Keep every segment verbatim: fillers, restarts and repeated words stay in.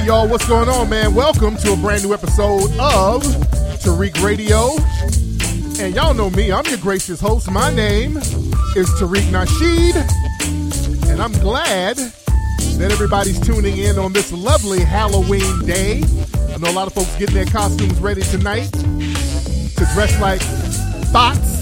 Hey, y'all, what's going on, man? Welcome to a brand new episode of Tariq Radio. And y'all know me, I'm your gracious host. My name is Tariq Nasheed, and I'm glad that everybody's tuning in on this lovely Halloween day. I know a lot of folks getting their costumes ready tonight to dress like thoughts.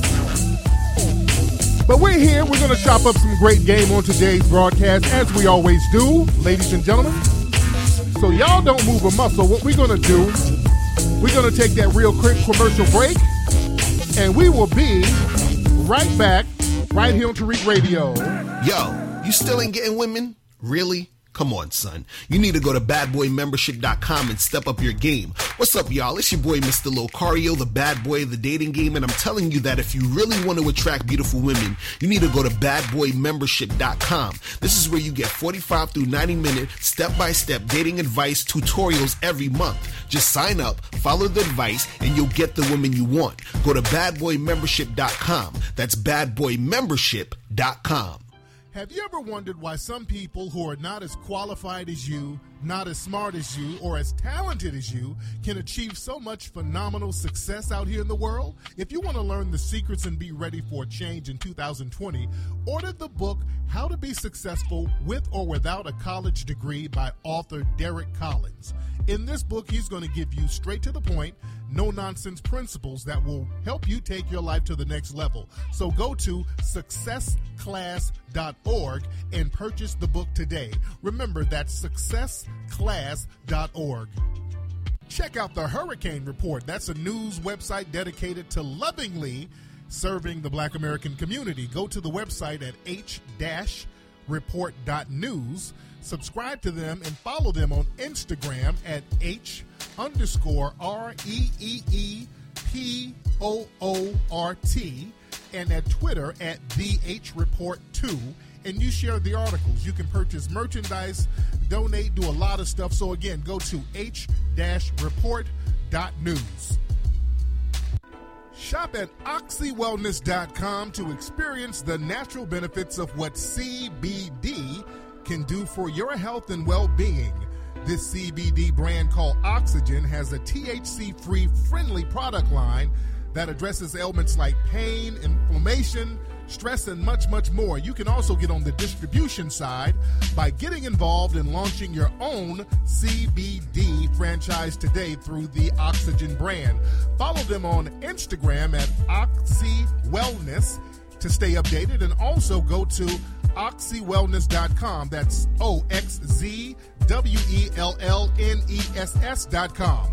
But we're here. We're going to chop up some great game on today's broadcast, as we always do, ladies and gentlemen. So y'all don't move a muscle. What we're going to do, we're going to take that real quick commercial break, and we will be right back right here on Tariq Radio. Yo, you still ain't getting women? Really? Come on, son. You need to go to bad boy membership dot com and step up your game. What's up, y'all? It's your boy, Mister Locario, the bad boy of the dating game, and I'm telling you that if you really want to attract beautiful women, you need to go to bad boy membership dot com. This is where you get forty-five through ninety minute step-by-step dating advice tutorials every month. Just sign up, follow the advice, and you'll get the women you want. Go to bad boy membership dot com. That's bad boy membership dot com. Have you ever wondered why some people who are not as qualified as you, not as smart as you, or as talented as you can achieve so much phenomenal success out here in the world? If you want to learn the secrets and be ready for a change in two thousand twenty, order the book How to Be Successful With or Without a College Degree by author Derek Collins. In this book, he's going to give you straight to the point, no-nonsense principles that will help you take your life to the next level. So go to success class dot org and purchase the book today. Remember, that's success class dot org. Check out the Hurricane Report. That's a news website dedicated to lovingly serving the Black American community. Go to the website at h dash report dot news. Subscribe to them and follow them on Instagram at H underscore R E E E P O O R T and at Twitter at The H Report two. And you share the articles. You can purchase merchandise, donate, do a lot of stuff. So again, go to h dash report dot news. Shop at oxy wellness dot com to experience the natural benefits of what C B D can do for your health and well-being. This C B D brand called Oxygen has a T H C-free friendly product line that addresses ailments like pain, inflammation, stress, and much, much more. You can also get on the distribution side by getting involved in launching your own C B D franchise today through the Oxygen brand. Follow them on Instagram at Oxy Wellness to stay updated, and also go to oxy wellness dot com. That's O X Z W E L L N E S S dot com.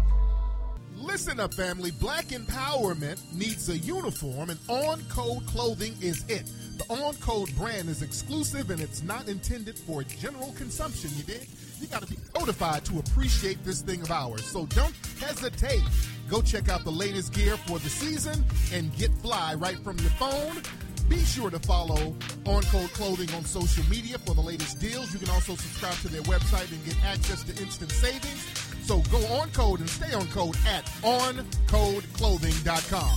Listen up, family. Black empowerment needs a uniform, and On Code Clothing is it. The On Code brand is exclusive, and it's not intended for general consumption, you dig? You got to be notified to appreciate this thing of ours, so don't hesitate. Go check out the latest gear for the season and get fly right from your phone. Be sure to follow On Code Clothing on social media for the latest deals. You can also subscribe to their website and get access to instant savings. So go on code and stay on code at on code clothing dot com.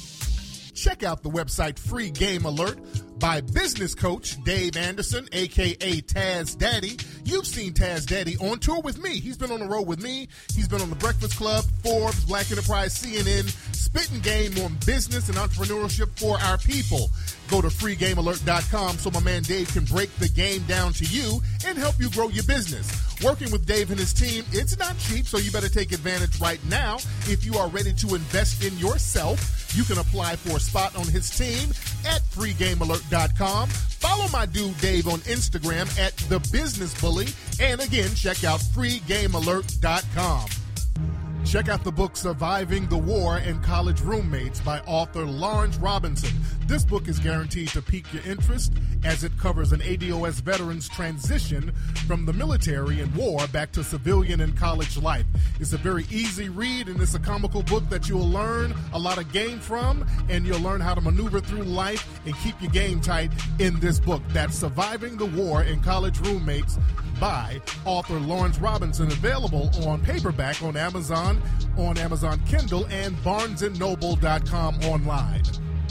Check out the website Free Game Alert by business coach Dave Anderson, a k a. Taz Daddy. You've seen Taz Daddy on tour with me. He's been on the road with me. He's been on The Breakfast Club, Forbes, Black Enterprise, C N N, spitting game on business and entrepreneurship for our people. Go to free game alert dot com so my man Dave can break the game down to you and help you grow your business. Working with Dave and his team, it's not cheap, so you better take advantage right now. If you are ready to invest in yourself, you can apply for a spot on his team at free game alert dot com. Follow my dude Dave on Instagram at The Business Bully. And again, check out free game alert dot com. Check out the book Surviving the War and College Roommates by author Lawrence Robinson. This book is guaranteed to pique your interest as it covers an A D O S veteran's transition from the military and war back to civilian and college life. It's a very easy read, and it's a comical book that you'll learn a lot of game from, and you'll learn how to maneuver through life and keep your game tight in this book. That's Surviving the War and College Roommates by author Lawrence Robinson, available on paperback on Amazon, on Amazon Kindle, and barnes and noble dot com online.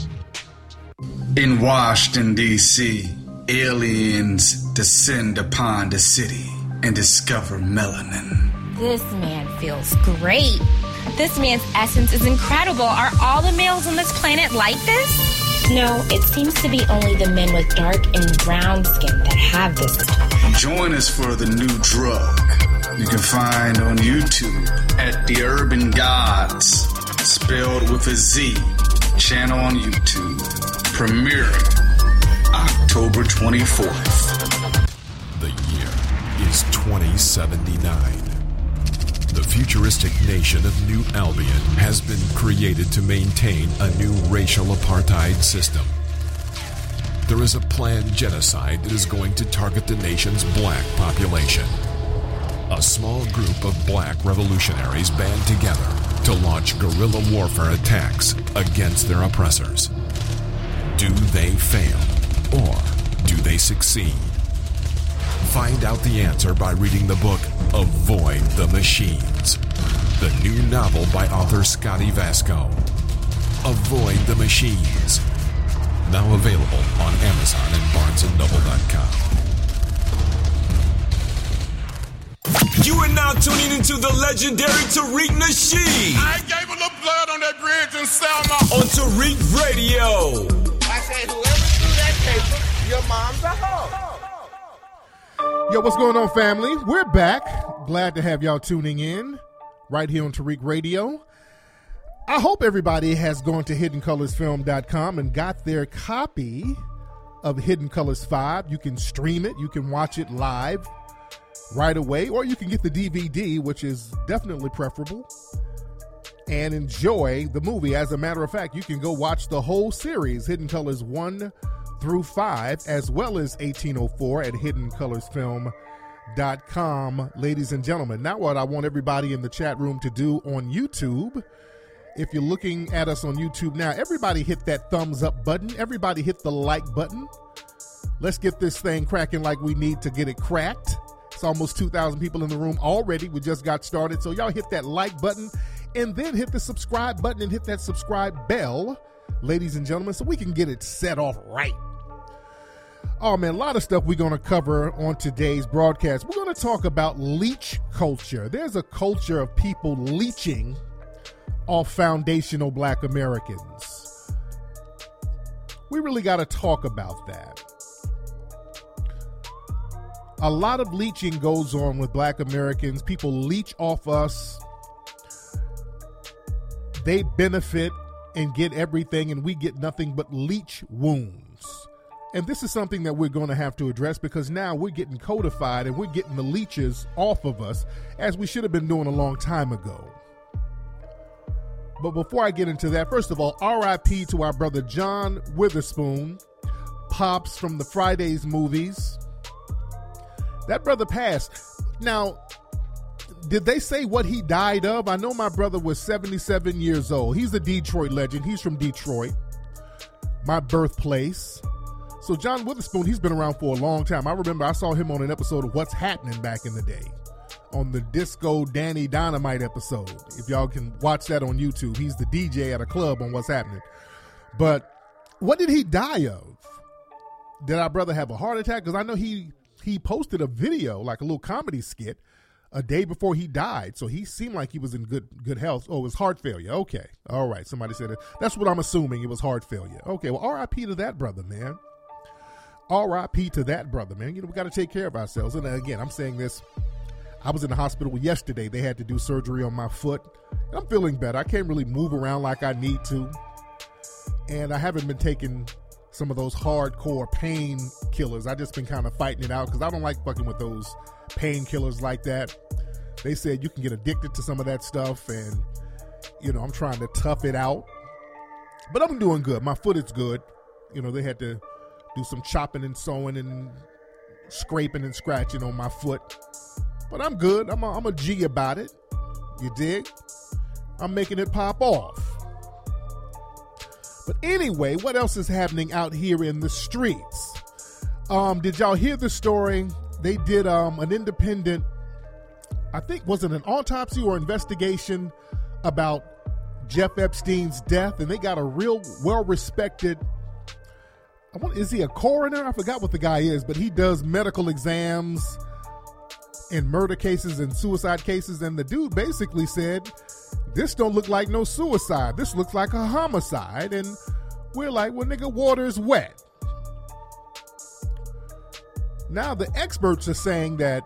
In Washington, D C, aliens descend upon the city and discover melanin. This man feels great. This man's essence is incredible. Are all the males on this planet like this? No, it seems to be only the men with dark and brown skin that have this. Join us for the new drug. You can find on YouTube at The Urban Gods, spelled with a Z, channel on YouTube, premiering October twenty-fourth. The year is twenty seventy-nine. The futuristic nation of New Albion has been created to maintain a new racial apartheid system. There is a planned genocide that is going to target the nation's black population. A small group of black revolutionaries band together to launch guerrilla warfare attacks against their oppressors. Do they fail, or do they succeed? Find out the answer by reading the book Avoid the Machines, the new novel by author Scotty Vasco. Avoid the Machines, now available on Amazon and Barnes and Noble dot com. You are now tuning into the legendary Tariq Nasheed. I gave a little blood on that bridge in Selma. On Tariq Radio. I said, whoever threw that paper, your mom's a hoe. Yo, what's going on, family? We're back. Glad to have y'all tuning in right here on Tariq Radio. I hope everybody has gone to hidden colors film dot com and got their copy of Hidden Colors five. You can stream it. You can watch it live right away, or you can get the D V D, which is definitely preferable, and enjoy the movie. As a matter of fact, you can go watch the whole series, Hidden Colors one through five, as well as eighteen oh four at hidden colors film dot com, ladies and gentlemen. Now what I want everybody in the chat room to do on YouTube, if you're looking at us on YouTube now, everybody hit that thumbs up button. Everybody hit the like button. Let's get this thing cracking like we need to get it cracked. It's almost two thousand people in the room already. We just got started. So y'all hit that like button and then hit the subscribe button and hit that subscribe bell, ladies and gentlemen, so we can get it set off right. Oh, man, a lot of stuff we're going to cover on today's broadcast. We're going to talk about leech culture. There's a culture of people leeching off foundational black Americans. We really got to talk about that. A lot of leeching goes on with black Americans. People leech off us. They benefit and get everything, and we get nothing but leech wounds. And this is something that we're going to have to address, because now we're getting codified and we're getting the leeches off of us, as we should have been doing a long time ago. But before I get into that, first of all, R I P to our brother John Witherspoon, Pops from the Fridays movies. That brother passed. Now, did they say what he died of? I know my brother was seventy-seven years old. He's a Detroit legend. He's from Detroit, my birthplace. So John Witherspoon, he's been around for a long time. I remember I saw him on an episode of What's Happening back in the day, on the Disco Danny Dynamite episode. If y'all can watch that on YouTube, he's the D J at a club on What's Happening. But what did he die of? Did our brother have a heart attack? Because I know he he posted a video, like a little comedy skit, a day before he died. So he seemed like he was in good good health. Oh, it was heart failure. Okay. All right. Somebody said it. That's what I'm assuming. It was heart failure. Okay. Well, R I P to that brother, man. R I P to that brother, man. You know, we got to take care of ourselves. And again, I'm saying this. I was in the hospital yesterday. They had to do surgery on my foot. I'm feeling better. I can't really move around like I need to. And I haven't been taking some of those hardcore pain killers. I just been kind of fighting it out, because I don't like fucking with those painkillers like that. They said you can get addicted to some of that stuff, and, you know, I'm trying to tough it out. But I'm doing good. My foot is good. You know, they had to do some chopping and sewing and scraping and scratching on my foot. But I'm good. I'm a, I'm a G about it. You dig? I'm making it pop off. But anyway, what else is happening out here in the streets? Um, did y'all hear the story? They did um, an independent, I think, was it an autopsy or investigation about Jeff Epstein's death? And they got a real well-respected, I want, is he a coroner? I forgot what the guy is, but he does medical exams, in murder cases and suicide cases, and the dude basically said, this don't look like no suicide. This looks like a homicide. And we're like, well, nigga, water is wet. Now the experts are saying that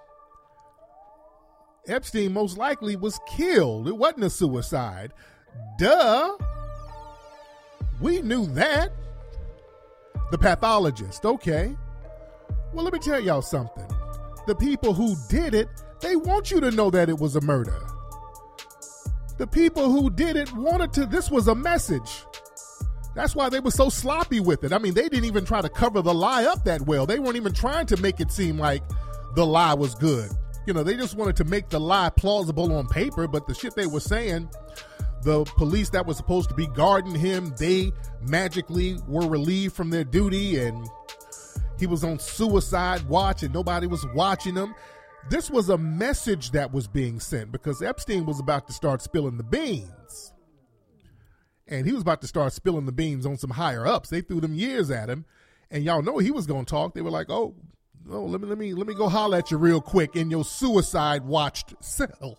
Epstein most likely was killed. It wasn't a suicide. Duh. We knew that. The pathologist, okay. Well, let me tell y'all something. The people who did it, they want you to know that it was a murder. The people who did it wanted to, this was a message. That's why they were so sloppy with it. I mean, they didn't even try to cover the lie up that well. They weren't even trying to make it seem like the lie was good. You know, they just wanted to make the lie plausible on paper, but the shit they were saying, the police that was supposed to be guarding him, they magically were relieved from their duty, and he was on suicide watch and nobody was watching him. This was a message that was being sent because Epstein was about to start spilling the beans. And he was about to start spilling the beans on some higher ups. They threw them years at him, and y'all know he was going to talk. They were like, oh, oh, let me let me let me go holler at you real quick in your suicide watched cell.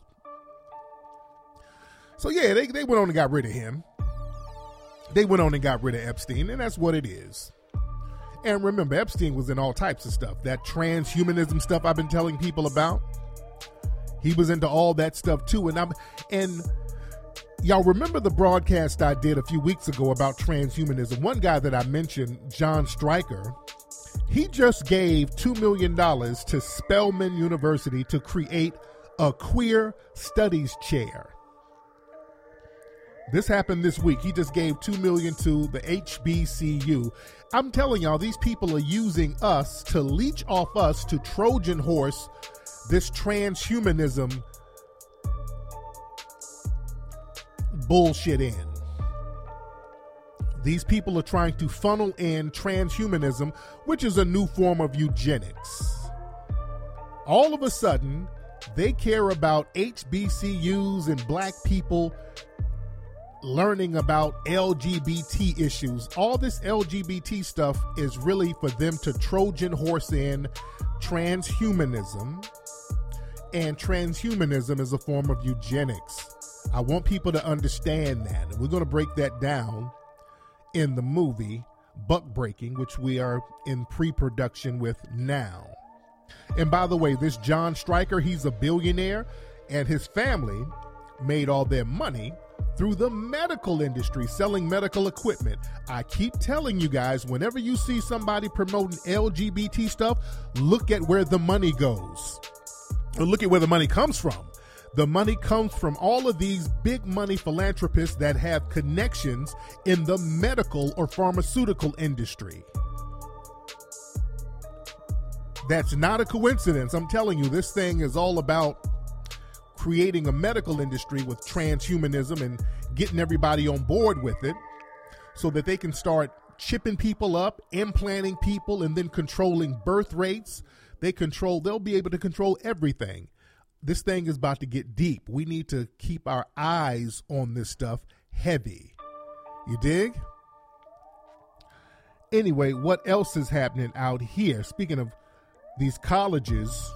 So yeah, they, they went on and got rid of him. They went on and got rid of Epstein, and that's what it is. And remember, Epstein was in all types of stuff. That transhumanism stuff I've been telling people about. He was into all that stuff too. And I'm and y'all remember the broadcast I did a few weeks ago about transhumanism. One guy that I mentioned, John Stryker, he just gave two million dollars to Spelman University to create a queer studies chair. This happened this week. He just gave two million dollars to the H B C U. I'm telling y'all, these people are using us to leech off us to Trojan horse this transhumanism bullshit in. These people are trying to funnel in transhumanism, which is a new form of eugenics. All of a sudden, they care about H B C Us and black people learning about L G B T issues. All this L G B T stuff is really for them to Trojan horse in transhumanism, and transhumanism is a form of eugenics. I want people to understand that, and we're going to break that down in the movie Buck Breaking, which we are in pre-production with now. And by the way, this John Stryker, he's a billionaire, and his family made all their money through the medical industry, selling medical equipment. I keep telling you guys, whenever you see somebody promoting L G B T stuff, look at where the money goes. Or look at where the money comes from. The money comes from all of these big money philanthropists that have connections in the medical or pharmaceutical industry. That's not a coincidence. I'm telling you, this thing is all about creating a medical industry with transhumanism and getting everybody on board with it so that they can start chipping people up, implanting people, and then controlling birth rates. They control, they'll be able to control everything. This thing is about to get deep. We need to keep our eyes on this stuff heavy. You dig? Anyway, what else is happening out here? Speaking of these colleges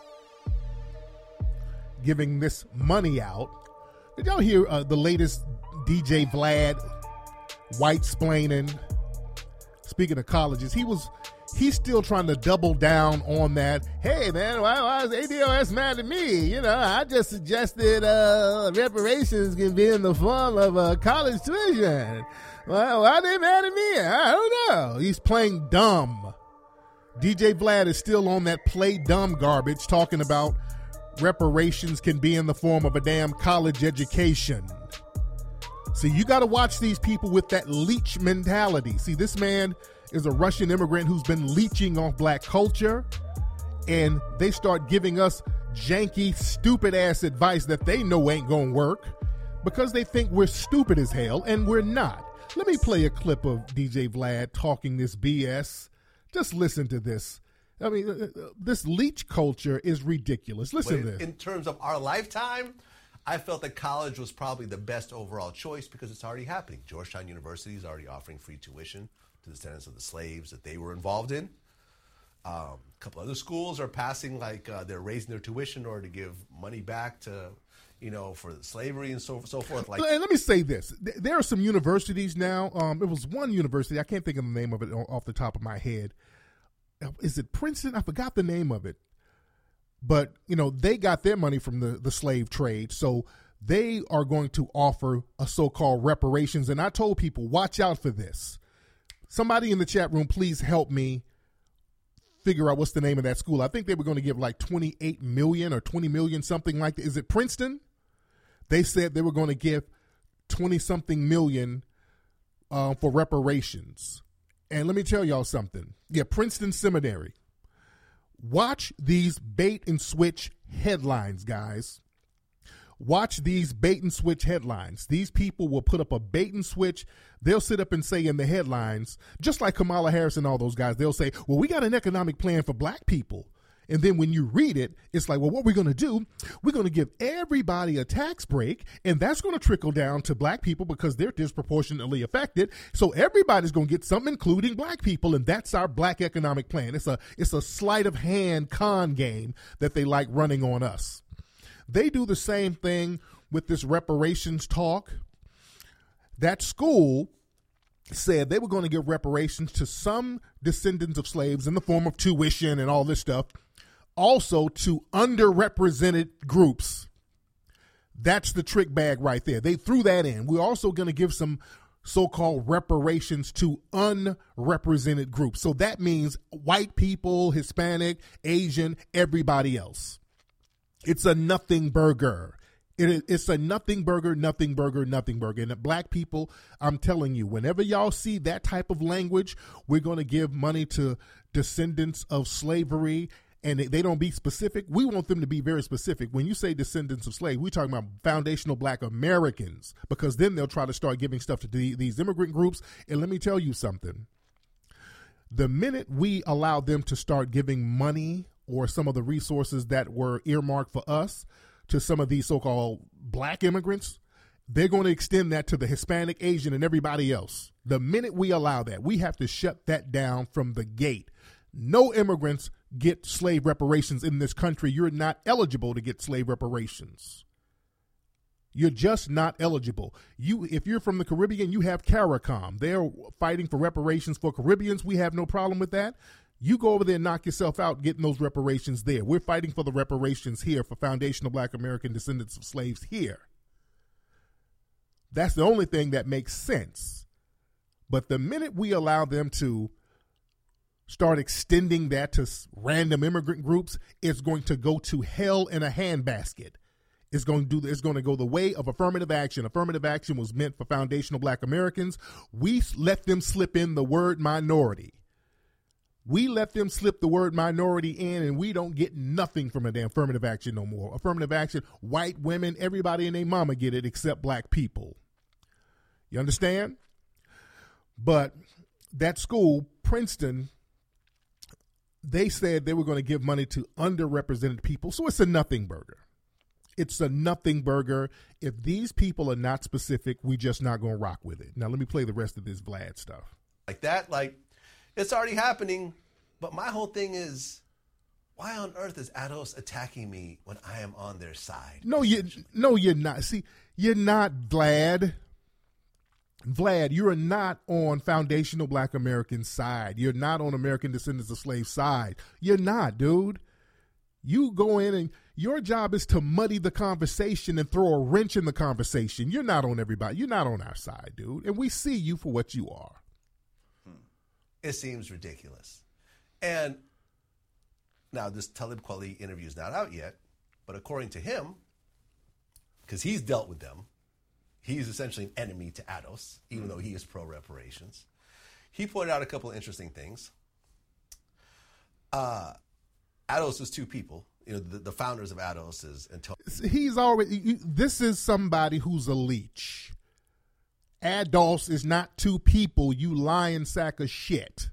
giving this money out. Did y'all hear uh, the latest D J Vlad white splaining? Speaking of colleges, he was he's still trying to double down on that. Hey man, why, why is A D O S mad at me? You know, I just suggested uh, reparations can be in the form of a uh, college tuition. Well, why are they mad at me? I don't know. He's playing dumb. D J Vlad is still on that play dumb garbage, talking about reparations can be in the form of a damn college education. See, you got to watch these people with that leech mentality. See, this man is a Russian immigrant who's been leeching off black culture, and they start giving us janky, stupid-ass advice that they know ain't gonna work because they think we're stupid as hell, and we're not. Let me play a clip of D J Vlad talking this B S. Just listen to this. I mean, uh, this leech culture is ridiculous. Listen in, to this. In terms of our lifetime, I felt that college was probably the best overall choice because it's already happening. Georgetown University is already offering free tuition to the descendants of the slaves that they were involved in. Um, a couple other schools are passing, like uh, they're raising their tuition in order to give money back to, you know, for slavery and so so forth. Like, and let me say this: there are some universities now. Um, it was one university, I can't think of the name of it off the top of my head. Is it Princeton? I forgot the name of it. But you know, they got their money from the the slave trade, so they are going to offer a so-called reparations. And I told people, watch out for this. Somebody in the chat room, please help me figure out what's the name of that school. I think they were going to give like twenty-eight million or twenty million, something like that. Is it Princeton? They said they were going to give twenty something million uh, for reparations. And let me tell y'all something. Yeah, Princeton Seminary. Watch these bait and switch headlines, guys. Watch these bait and switch headlines. These people will put up a bait and switch. They'll sit up and say in the headlines, just like Kamala Harris and all those guys, they'll say, well, we got an economic plan for black people. And then when you read it, it's like, well, what we're going to do, we're going to give everybody a tax break, and that's going to trickle down to black people because they're disproportionately affected. So everybody's going to get something, including black people, and that's our black economic plan. It's a it's a sleight of hand con game that they like running on us. They do the same thing with this reparations talk. That school said they were going to give reparations to some descendants of slaves in the form of tuition and all this stuff. Also to underrepresented groups. That's the trick bag right there. They threw that in. We're also going to give some so-called reparations to unrepresented groups. So that means white people, Hispanic, Asian, everybody else. It's a nothing burger. It, it's a nothing burger, nothing burger, nothing burger. And the black people, I'm telling you, whenever y'all see that type of language, we're going to give money to descendants of slavery, and they, they don't be specific. We want them to be very specific. When you say descendants of slavery, we're talking about foundational black Americans, because then they'll try to start giving stuff to the, these immigrant groups. And let me tell you something. The minute we allow them to start giving money or some of the resources that were earmarked for us to some of these so-called black immigrants, they're going to extend that to the Hispanic, Asian, and everybody else. The minute we allow that, we have to shut that down from the gate. No immigrants get slave reparations in this country. You're not eligible to get slave reparations. You're just not eligible. You, if you're from the Caribbean, you have CARICOM. They're fighting for reparations for Caribbeans. We have no problem with that. You go over there and knock yourself out getting those reparations there. We're fighting for the reparations here for foundational black American descendants of slaves here. That's the only thing that makes sense. But the minute we allow them to start extending that to random immigrant groups, it's going to go to hell in a handbasket. It's going to do. It's going to go the way of affirmative action. Affirmative action was meant for foundational black Americans. We let them slip in the word minority. We let them slip the word minority in, and we don't get nothing from a damn affirmative action no more. Affirmative action, white women, everybody and their mama get it except black people. You understand? But that school, Princeton, they said they were going to give money to underrepresented people. So it's a nothing burger. It's a nothing burger. If these people are not specific, we just not going to rock with it. Now, let me play the rest of this Vlad stuff. Like that, like, it's already happening. But my whole thing is, why on earth is Ados attacking me when I am on their side? No, you, no, you're not. See, you're not, Vlad. Vlad, you're not on foundational black American side. You're not on American descendants of slaves side. You're not, dude. You go in and your job is to muddy the conversation and throw a wrench in the conversation. You're not on everybody. You're not on our side, dude. And we see you for what you are. It seems ridiculous. And now this Talib Kweli interview is not out yet, but according to him, because he's dealt with them, he's essentially an enemy to Ados, even mm-hmm. though he is pro-reparations. He pointed out a couple of interesting things. Uh, Ados is two people. You know, the, the founders of Ados is Antonio. He's already, this is somebody who's a leech. Ados is not two people, you lying sack of shit.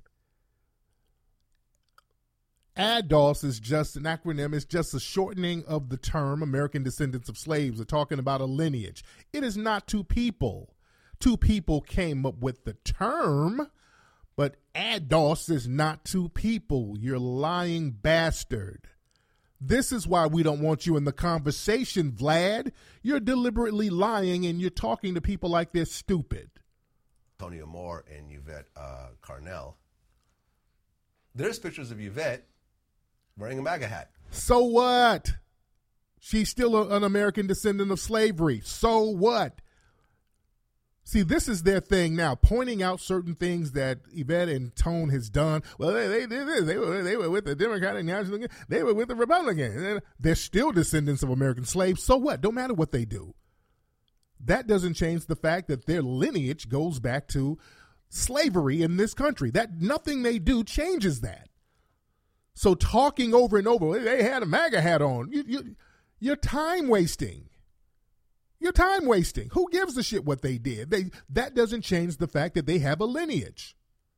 Ados is just an acronym. It's just a shortening of the term American descendants of slaves. We're talking about a lineage. It is not two people. Two people came up with the term, But ADOS is not two people. You're lying bastard. This is why we don't want you in the conversation, Vlad. You're deliberately lying and you're talking to people like they're stupid. Antonio Moore and Yvette uh, Carnell. There's pictures of Yvette wearing a MAGA hat. So what? She's still a, an American descendant of slavery. So what? See, this is their thing now, pointing out certain things that Yvette and Tone has done. Well, they, they did this. They were, they were with the Democratic National. They were with the Republican. They're still descendants of American slaves. So what? Don't matter what they do. That doesn't change the fact that their lineage goes back to slavery in this country. That nothing they do changes that. So talking over and over, they had a MAGA hat on. You, you, you're time wasting. You're time wasting. Who gives a shit what they did? They that doesn't change the fact that they have a lineage.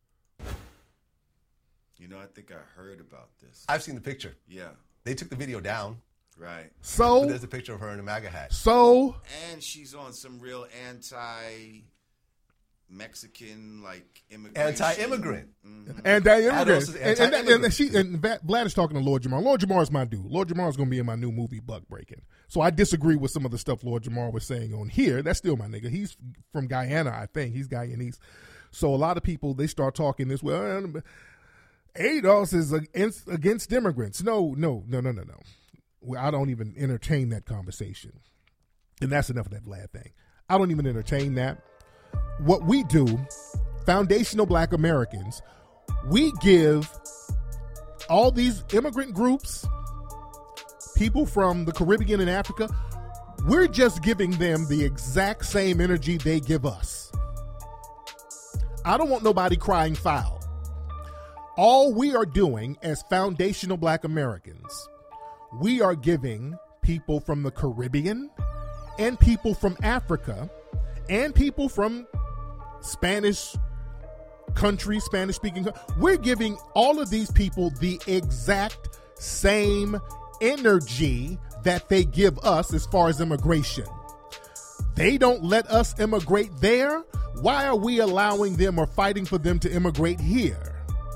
You know, I think I heard about this. I've seen the picture. Yeah. They took the video down. Right. So but there's a picture of her in a MAGA hat. So and she's on some real anti Mexican like immigration. Anti-immigrant. Mm-hmm. Anti-immigrant. anti-immigrant. And, and, and, she, and Vlad is talking to Lord Jamar. Lord Jamar is my dude. Lord Jamar is going to be in my new movie, Buck Breaking. So I disagree with some of the stuff Lord Jamar was saying on here. That's still my nigga. He's from Guyana, I think. He's Guyanese. So a lot of people, they start talking this, well, ADOS is against, against immigrants. No, no, no, no, no, no. Well, I don't even entertain that conversation. And that's enough of that Vlad thing. I don't even entertain that. What we do, Foundational Black Americans, we give all these immigrant groups, people from the Caribbean and Africa, we're just giving them the exact same energy they give us. I don't want nobody crying foul. All we are doing as Foundational Black Americans, we are giving people from the Caribbean and people from Africa and people from Spanish countries, Spanish-speaking, we're giving all of these people the exact same energy that they give us as far as immigration. They don't let us immigrate there. Why are we allowing them or fighting for them to immigrate here?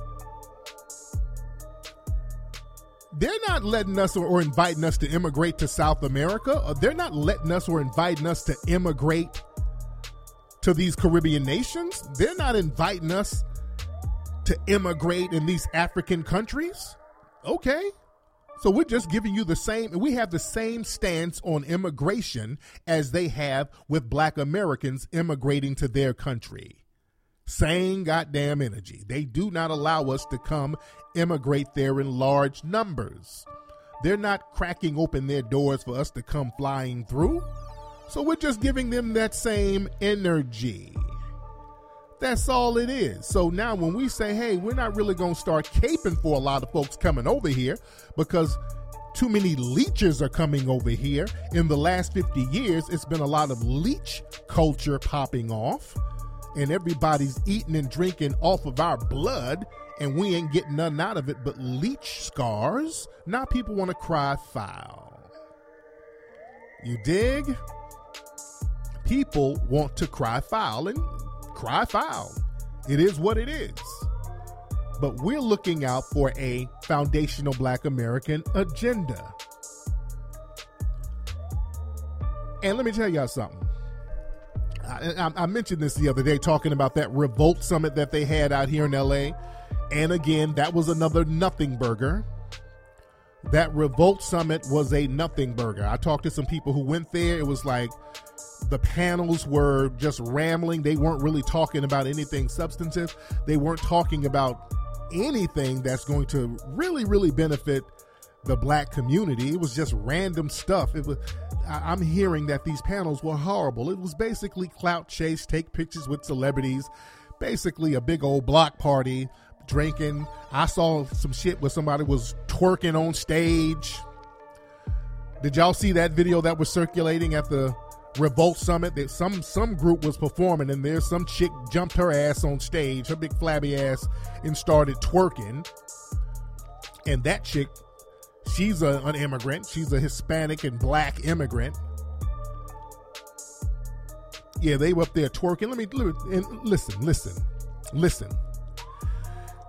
They're not letting us or, or inviting us to immigrate to South America. Or they're not letting us or inviting us to immigrate to these Caribbean nations. They're not inviting us to immigrate in these African countries. Okay. So we're just giving you the same, we have the same stance on immigration as they have with Black Americans immigrating to their country. Same goddamn energy. They do not allow us to come immigrate there in large numbers. They're not cracking open their doors for us to come flying through. So we're just giving them that same energy. That's all it is. So now when we say, hey, we're not really going to start caping for a lot of folks coming over here because too many leechers are coming over here. In the last fifty years, it's been a lot of leech culture popping off, and everybody's eating and drinking off of our blood, and we ain't getting nothing out of it but leech scars. Now people want to cry foul. You dig? People want to cry foul, and cry foul. It is what it is. But we're looking out for a Foundational Black American agenda. And let me tell y'all something. I, I, I mentioned this the other day talking about that Revolt Summit that they had out here in L A. And again, that was another nothing burger. That Revolt Summit was a nothing burger. I talked to some people who went there. It was like the panels were just rambling. They weren't really talking about anything substantive. They weren't talking about anything that's going to really, really benefit the Black community. It was just random stuff. It was. I, I'm hearing that these panels were horrible. It was basically clout chase, take pictures with celebrities, basically a big old block party, drinking. I saw some shit where somebody was twerking on stage. Did y'all see that video that was circulating at the Revolt Summit? That some some group was performing, and there's some chick jumped her ass on stage, her big flabby ass, and started twerking. And that chick, she's a, an immigrant. She's a Hispanic and Black immigrant. Yeah, they were up there twerking. Let me, let me and listen, listen, listen.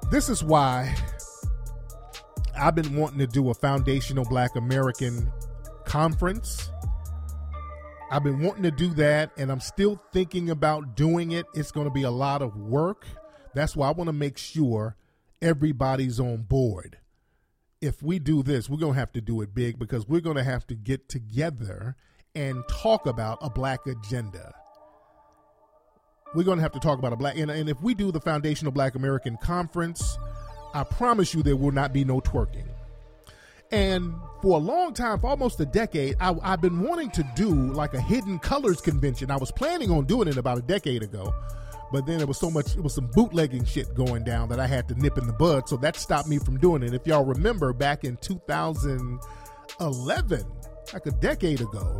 This is why I've been wanting to do a Foundational Black American conference. I've been wanting to do that, and I'm still thinking about doing it. It's going to be a lot of work. That's why I want to make sure everybody's on board. If we do this, we're going to have to do it big, because we're going to have to get together and talk about a black agenda. We're going to have to talk about a black, and, and if we do the Foundational Black American Conference, I promise you there will not be no twerking. And for a long time, for almost a decade, I, I've been wanting to do like a Hidden Colors convention. I was planning on doing it about a decade ago, but then it was so much, it was some bootlegging shit going down that I had to nip in the bud. So that stopped me from doing it. If y'all remember, back in two thousand eleven, like a decade ago,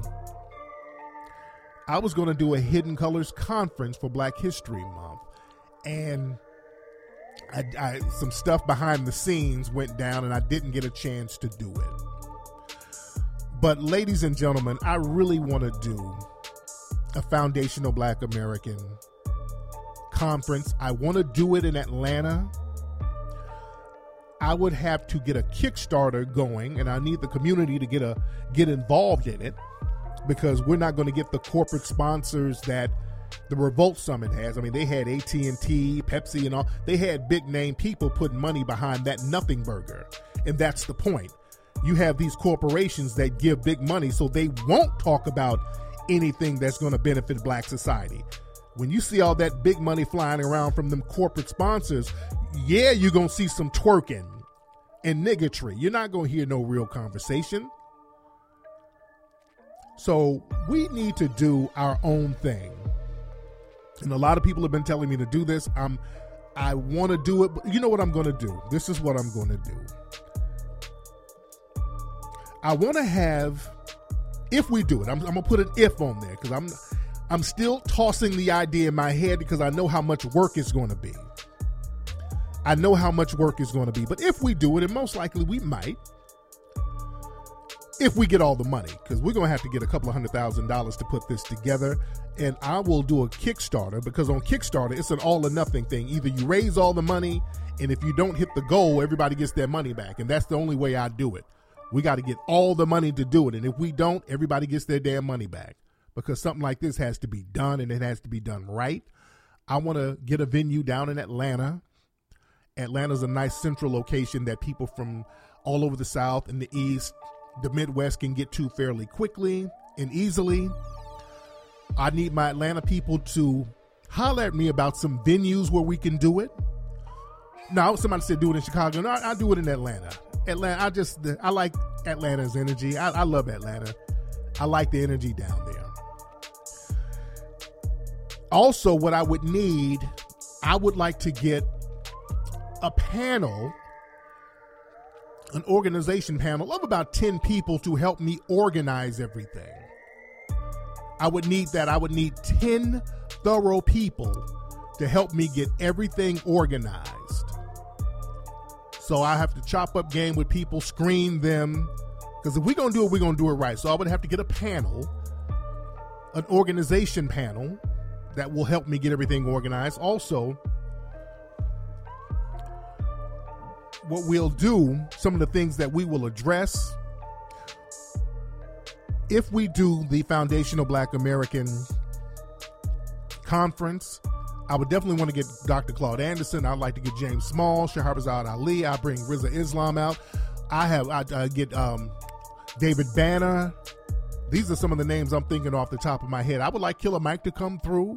I was going to do a Hidden Colors conference for Black History Month. And I, I, some stuff behind the scenes went down, and I didn't get a chance to do it. But ladies and gentlemen, I really want to do a Foundational Black American conference. I want to do it in Atlanta. I would have to get a Kickstarter going, and I need the community to get a get involved in it, because we're not going to get the corporate sponsors that the Revolt Summit has. I mean, they had A T and T, Pepsi, and all. They had big name people putting money behind that nothing burger. And that's the point. You have these corporations that give big money, so they won't talk about anything that's going to benefit black society. When you see all that big money flying around from them corporate sponsors, yeah, you're going to see some twerking and niggatry. You're not going to hear no real conversation. So we need to do our own thing. And a lot of people have been telling me to do this. I'm, I want to do it, but you know what I'm going to do? This is what I'm going to do. I want to have, if we do it, I'm, I'm going to put an if on there, because I'm, I'm still tossing the idea in my head, because I know how much work it's going to be. I know how much work it's going to be. But if we do it, and most likely we might, if we get all the money, because we're going to have to get a couple of hundred thousand dollars to put this together. And I will do a Kickstarter, because on Kickstarter, it's an all or nothing thing. Either you raise all the money, and if you don't hit the goal, everybody gets their money back. And that's the only way I do it. We got to get all the money to do it. And if we don't, everybody gets their damn money back, because something like this has to be done, and it has to be done right. I want to get a venue down in Atlanta. Atlanta's a nice central location that people from all over the South and the East, the Midwest can get to fairly quickly and easily. I need my Atlanta people to holler at me about some venues where we can do it. No, somebody said do it in Chicago. No, I, I do it in Atlanta. Atlanta, I just, I like Atlanta's energy. I, I love Atlanta. I like the energy down there. Also, what I would need, I would like to get a panel, an organization panel of about ten people to help me organize everything. I would need that. I would need ten thorough people to help me get everything organized. So I have to chop up game with people, screen them, because if we're going to do it, we're going to do it right. So I would have to get a panel, an organization panel that will help me get everything organized. Also, what we'll do, some of the things that we will address, if we do the Foundational Black American Conference, I would definitely want to get Doctor Claude Anderson. I'd like to get James Small, Shahrazad Ali. I bring Rizza Islam out. I have I, I get um, David Banner. These are some of the names I'm thinking off the top of my head. I would like Killer Mike to come through.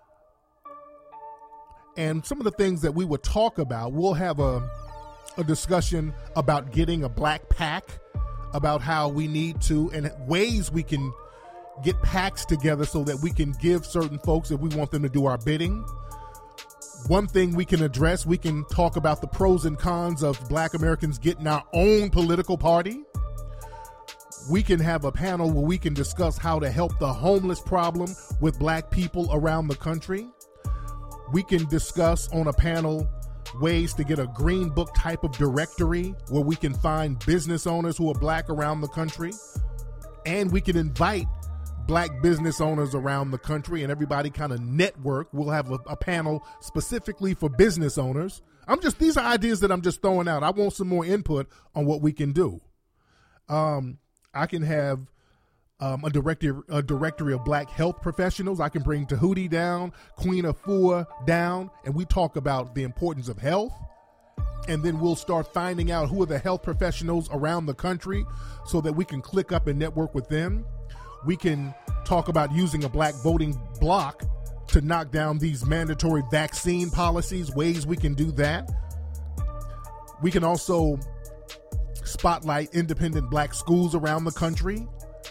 And some of the things that we would talk about, we'll have a a discussion about getting a black pack, about how we need to, and ways we can get packs together so that we can give certain folks if we want them to do our bidding. One thing we can address, we can talk about the pros and cons of black Americans getting our own political party. We can have a panel where we can discuss how to help the homeless problem with black people around the country. We can discuss on a panel ways to get a green book type of directory where we can find business owners who are black around the country. And we can invite black business owners around the country and everybody kind of network. We'll have a, a panel specifically for business owners I'm just, these are ideas that I'm just throwing out. I want some more input on what we can do. Um, I can have um, a directory, a directory of black health professionals. I can bring Tahuti down, Queen Afua down, and we talk about the importance of health. And then we'll start finding out who are the health professionals around the country so that we can click up and network with them. We can talk about using a black voting bloc to knock down these mandatory vaccine policies, ways we can do that. We can also spotlight independent black schools around the country.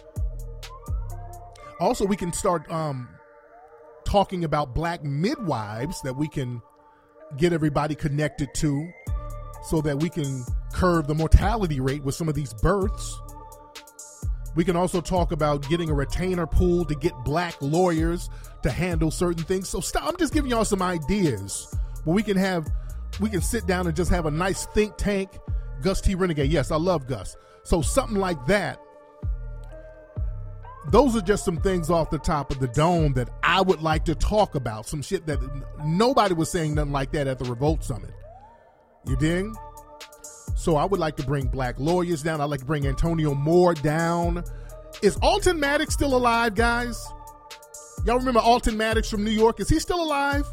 Also, we can start um, talking about black midwives that we can get everybody connected to so that we can curb the mortality rate with some of these births. We can also talk about getting a retainer pool to get black lawyers to handle certain things. So stop, I'm just giving y'all some ideas where we can have, we can sit down and just have a nice think tank. Gus T. Renegade, yes, I love Gus. So something like that. Those are just some things off the top of the dome that I would like to talk about. Some shit that nobody was saying nothing like that at the Revolt Summit. You dig? So I would like to bring black lawyers down. I'd like to bring Antonio Moore down. Is Alton Maddox still alive, guys? Y'all remember Alton Maddox from New York? Is he still alive?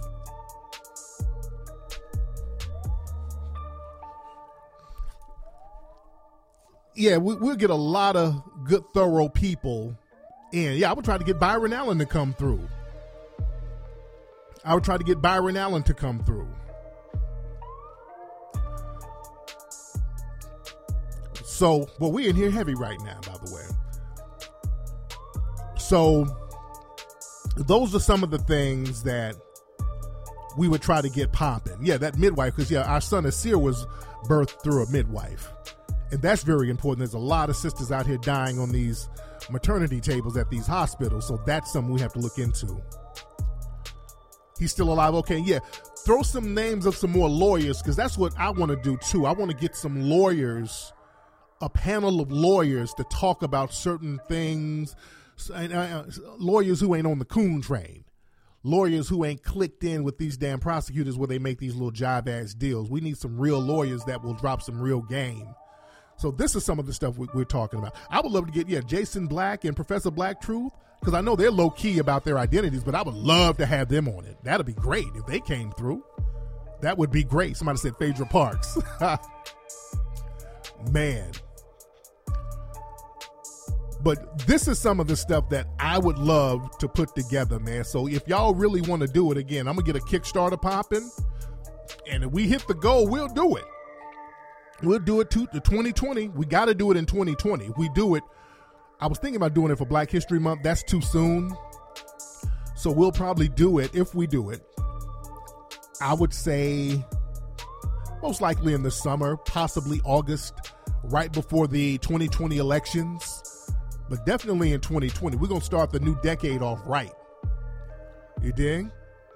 Yeah, we, we'll get a lot of good, thorough people in. Yeah, I would try to get Byron Allen to come through. I would try to get Byron Allen to come through. So, well, we're in here heavy right now, by the way. So, those are some of the things that we would try to get popping. Yeah, that midwife, because, yeah, our son Asir was birthed through a midwife. And that's very important. There's a lot of sisters out here dying on these maternity tables at these hospitals. So that's something we have to look into. He's still alive? Okay, yeah. Throw some names of some more lawyers, because that's what I want to do, too. I want to get some lawyers, a panel of lawyers to talk about certain things, uh, lawyers who ain't on the coon train, lawyers who ain't clicked in with these damn prosecutors where they make these little jive-ass deals. We need some real lawyers that will drop some real game. So this is some of the stuff we, we're talking about. I would love to get, yeah, Jason Black and Professor Black Truth, because I know they're low-key about their identities, but I would love to have them on it. That'd be great if they came through. That would be great. Somebody said Phaedra Parks. Man. But this is some of the stuff that I would love to put together, man. So if y'all really want to do it, again, I'm going to get a Kickstarter popping. And if we hit the goal, we'll do it. We'll do it to, to twenty twenty. We got to do it in twenty twenty. If we do it, I was thinking about doing it for Black History Month. That's too soon. So we'll probably do it. If we do it, I would say most likely in the summer, possibly August, right before the twenty twenty elections. But definitely in twenty twenty. We're going to start the new decade off right. You dig?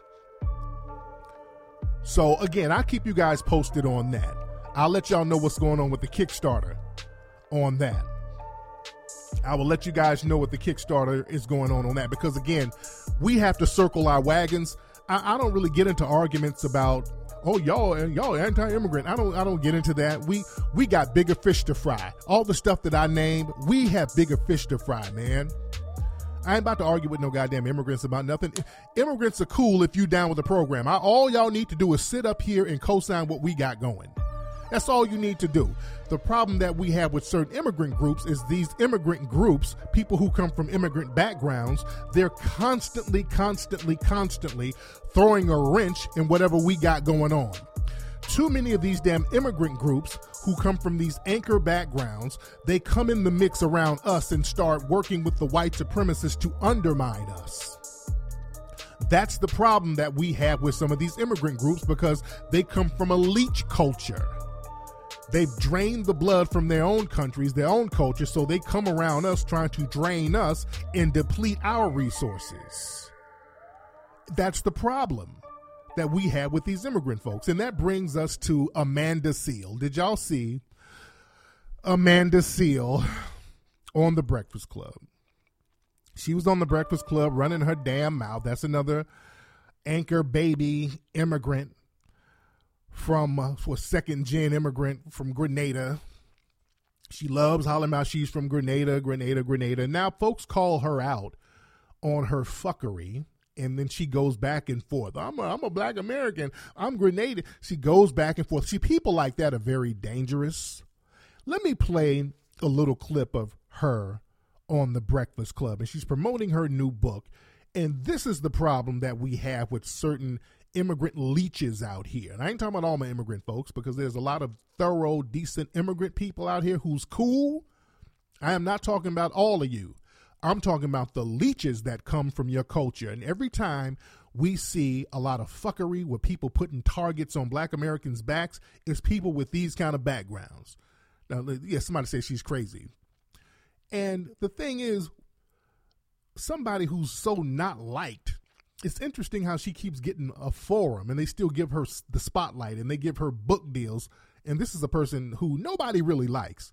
So again, I'll keep you guys posted on that. I'll let y'all know what's going on with the Kickstarter on that. I will let you guys know what the Kickstarter is going on on that, because again, we have to circle our wagons. I, I don't really get into arguments about, oh, y'all y'all anti-immigrant. I don't I don't get into that. We we got bigger fish to fry. All the stuff that I named, we have bigger fish to fry, man. I ain't about to argue with no goddamn immigrants about nothing. Immigrants are cool if you down with the program. I, all y'all need to do is sit up here and co-sign what we got going. That's all you need to do. The problem that we have with certain immigrant groups is these immigrant groups, people who come from immigrant backgrounds, they're constantly, constantly, constantly throwing a wrench in whatever we got going on. Too many of these damn immigrant groups who come from these anchor backgrounds, they come in the mix around us and start working with the white supremacists to undermine us. That's the problem that we have with some of these immigrant groups, because they come from a leech culture. They've drained the blood from their own countries, their own culture, so they come around us trying to drain us and deplete our resources. That's the problem that we have with these immigrant folks. And that brings us to Amanda Seales. Did y'all see Amanda Seales on The Breakfast Club? She was on The Breakfast Club running her damn mouth. That's another anchor baby immigrant from uh, for second gen immigrant from Grenada. She loves hollering about she's from Grenada, Grenada, Grenada. Now folks call her out on her fuckery, and then she goes back and forth. I'm a, I'm a black American. I'm Grenada. She goes back and forth. See, people like that are very dangerous. Let me play a little clip of her on The Breakfast Club, and she's promoting her new book. And this is the problem that we have with certain immigrant leeches out here. And I ain't talking about all my immigrant folks, because there's a lot of thorough, decent immigrant people out here who's cool. I am not talking about all of you. I'm talking about the leeches that come from your culture. And every time we see a lot of fuckery with people putting targets on black Americans' backs, it's people with these kind of backgrounds. Now, yeah, somebody says she's crazy. And the thing is, somebody who's so not liked, it's interesting how she keeps getting a forum and they still give her the spotlight and they give her book deals. And this is a person who nobody really likes.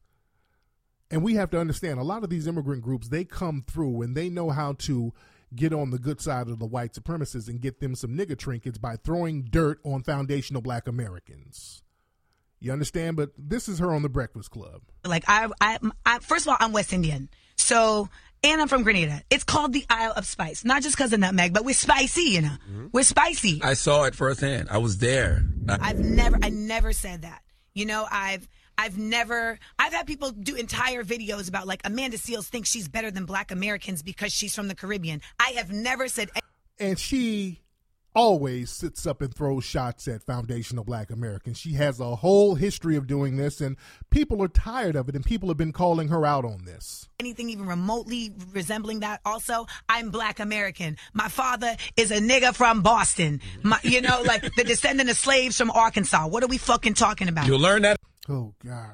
And we have to understand a lot of these immigrant groups, they come through and they know how to get on the good side of the white supremacists and get them some nigger trinkets by throwing dirt on foundational black Americans. You understand? But this is her on The Breakfast Club. Like, I, I, I first of all, I'm West Indian. So, and I'm from Grenada. It's called the Isle of Spice. Not just because of nutmeg, but we're spicy, you know. Mm-hmm. We're spicy. I saw it firsthand. I was there. I- I've never, I never said that. You know, I've, I've never, I've had people do entire videos about, like, Amanda Seales thinks she's better than black Americans because she's from the Caribbean. I have never said. And she always sits up and throws shots at foundational black Americans. She has a whole history of doing this, and people are tired of it, and people have been calling her out on this. Anything even remotely resembling that. Also, I'm black American. My father is a nigga from Boston. My, you know, like the descendant of slaves from Arkansas. What are we fucking talking about? You'll learn that. Oh, God.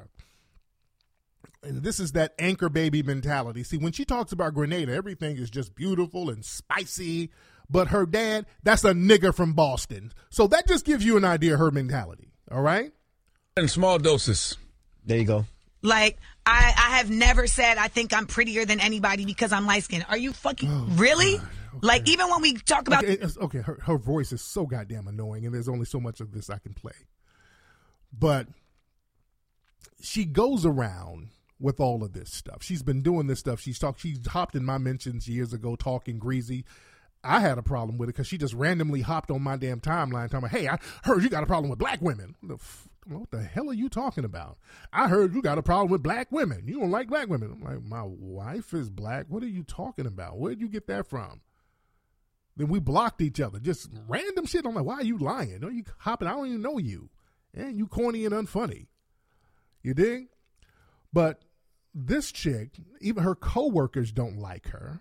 And this is that anchor baby mentality. See, when she talks about Grenada, everything is just beautiful and spicy. But her dad, that's a nigger from Boston. So that just gives you an idea of her mentality. All right? In small doses. There you go. Like, I, I have never said I think I'm prettier than anybody because I'm light-skinned. Are you fucking, oh, really? Okay. Like, even when we talk about. Okay, okay her, her voice is so goddamn annoying, and there's only so much of this I can play. But she goes around with all of this stuff. She's been doing this stuff. She's talked, she's hopped in my mentions years ago talking greasy. I had a problem with it because she just randomly hopped on my damn timeline talking about, hey, I heard you got a problem with black women. What the, f- what the hell are you talking about? I heard you got a problem with black women. You don't like black women. I'm like, my wife is black. What are you talking about? Where'd you get that from? Then we blocked each other. Just random shit. I'm like, why are you lying? Are you hopping? I don't even know you. And you corny and unfunny. You dig? But this chick, even her coworkers don't like her.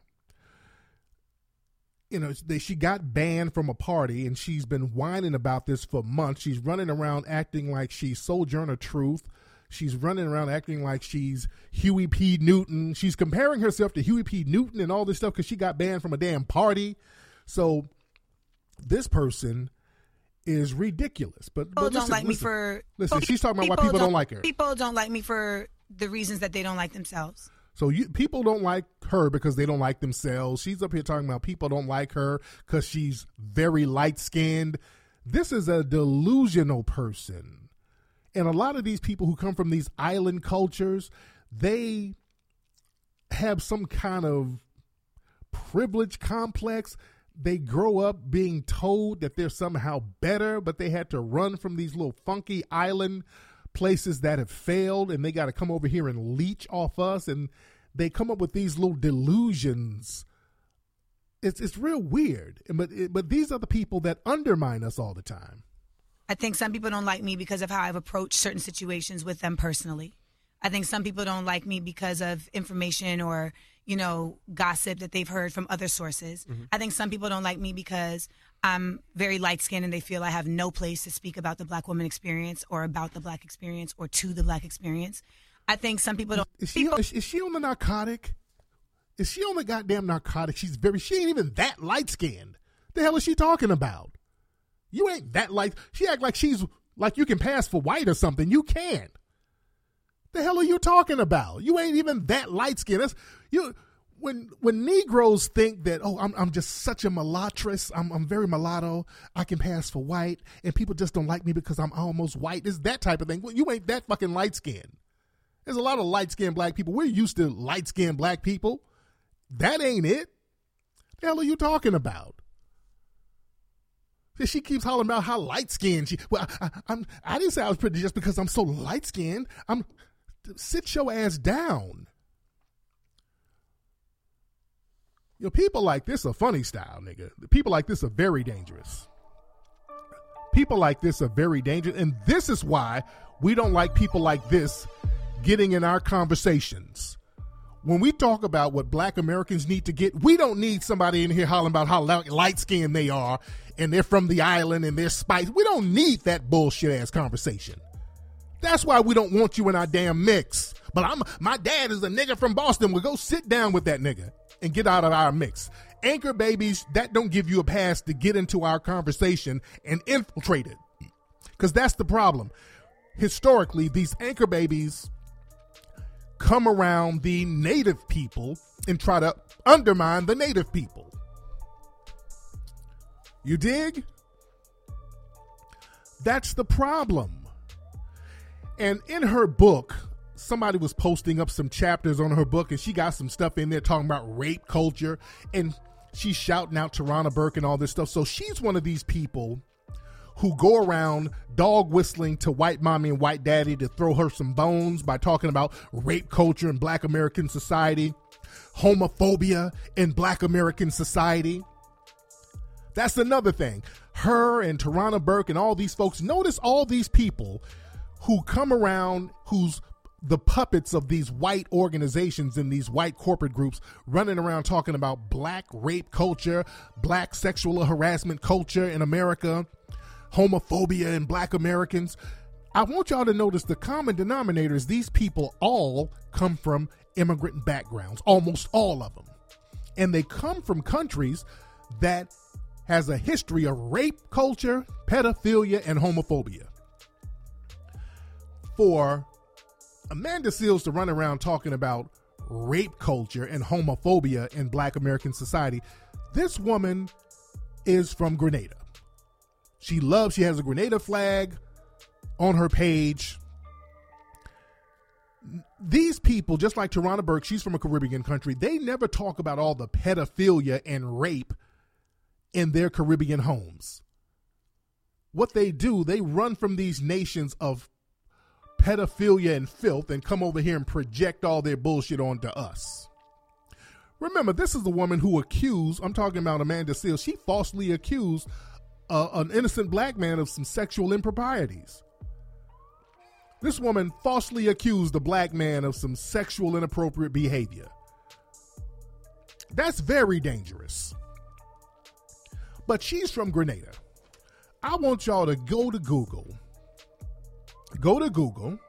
You know, they, she got banned from a party, and she's been whining about this for months. She's running around acting like she's Sojourner Truth. She's running around acting like she's Huey P. Newton. She's comparing herself to Huey P. Newton and all this stuff because she got banned from a damn party. So this person is ridiculous. But, people but listen, don't like listen, me for. Listen, she's talking about why people don't, don't like her. People don't like me for the reasons that they don't like themselves. So you, people don't like her because they don't like themselves. She's up here talking about people don't like her because she's very light-skinned. This is a delusional person. And a lot of these people who come from these island cultures, they have some kind of privilege complex. They grow up being told that they're somehow better, but they had to run from these little funky island places that have failed, and they got to come over here and leech off us, and they come up with these little delusions. It's it's real weird, but it, but these are the people that undermine us all the time. I think some people don't like me because of how I've approached certain situations with them personally. I think some people don't like me because of information or, you know, gossip that they've heard from other sources. Mm-hmm. I think some people don't like me because I'm very light-skinned and they feel I have no place to speak about the black woman experience or about the black experience or to the black experience. I think some people don't. Is she, people, is she on the narcotic? Is she on the goddamn narcotic? She's very, she ain't even that light-skinned. The hell is she talking about? You ain't that light. She act like she's, like you can pass for white or something. You can't. The hell are you talking about? You ain't even that light-skinned. That's, you, when when Negroes think that, oh, I'm I'm just such a mulattress, I'm I'm very mulatto, I can pass for white, and people just don't like me because I'm almost white. It's that type of thing. Well, you ain't that fucking light skinned. There's a lot of light skinned black people. We're used to light skinned black people. That ain't it. The hell are you talking about? She keeps hollering about how light skinned she. Well, I, I'm. I didn't say I was pretty just because I'm so light skinned. I'm. Sit your ass down. You know, people like this are funny style, nigga. People like this are very dangerous. People like this are very dangerous, and this is why we don't like people like this getting in our conversations. When we talk about what black Americans need to get, we don't need somebody in here hollering about how light-skinned they are and they're from the island and they're spicy. We don't need that bullshit-ass conversation. That's why we don't want you in our damn mix. But I'm my dad is a nigga from Boston. Well, go sit down with that nigga and get out of our mix. Anchor babies, that don't give you a pass to get into our conversation and infiltrate it. Because that's the problem. Historically, these anchor babies come around the native people and try to undermine the native people. You dig? That's the problem. And in her book, somebody was posting up some chapters on her book, and she got some stuff in there talking about rape culture, and she's shouting out Tarana Burke and all this stuff. So she's one of these people who go around dog whistling to white mommy and white daddy to throw her some bones by talking about rape culture in black American society, homophobia in black American society. That's another thing. Her and Tarana Burke and all these folks, notice all these people who come around, who's the puppets of these white organizations and these white corporate groups running around talking about black rape culture, black sexual harassment culture in America, homophobia in black Americans. I want y'all to notice the common denominator is these people all come from immigrant backgrounds, almost all of them. And they come from countries that has a history of rape culture, pedophilia, and homophobia. For Amanda Seales to run around talking about rape culture and homophobia in black American society, this woman is from Grenada. She loves, she has a Grenada flag on her page. These people, just like Tarana Burke, she's from a Caribbean country, they never talk about all the pedophilia and rape in their Caribbean homes. What they do, they run from these nations of pedophilia and filth and come over here and project all their bullshit onto us. Remember, this is the woman who accused, I'm talking about Amanda Seales, she falsely accused uh, an innocent black man of some sexual improprieties. This woman falsely accused a black man of some sexual inappropriate behavior. That's very dangerous. But she's from Grenada. I want y'all to go to Google. Go to Google.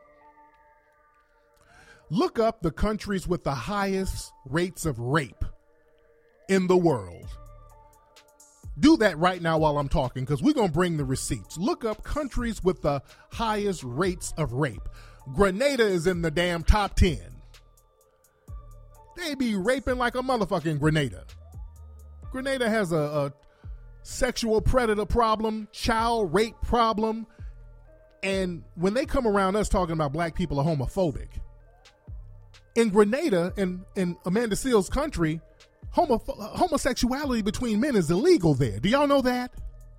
Look up the countries with the highest rates of rape in the world. Do that right now while I'm talking, because we're going to bring the receipts. Look up countries with the highest rates of rape. Grenada is in the damn top ten. They be raping like a motherfucking Grenada. Grenada has a, a sexual predator problem, child rape problem, and when they come around us talking about black people are homophobic, in Grenada, in, in Amanda Seales' country, homo- homosexuality between men is illegal there. Do y'all know that?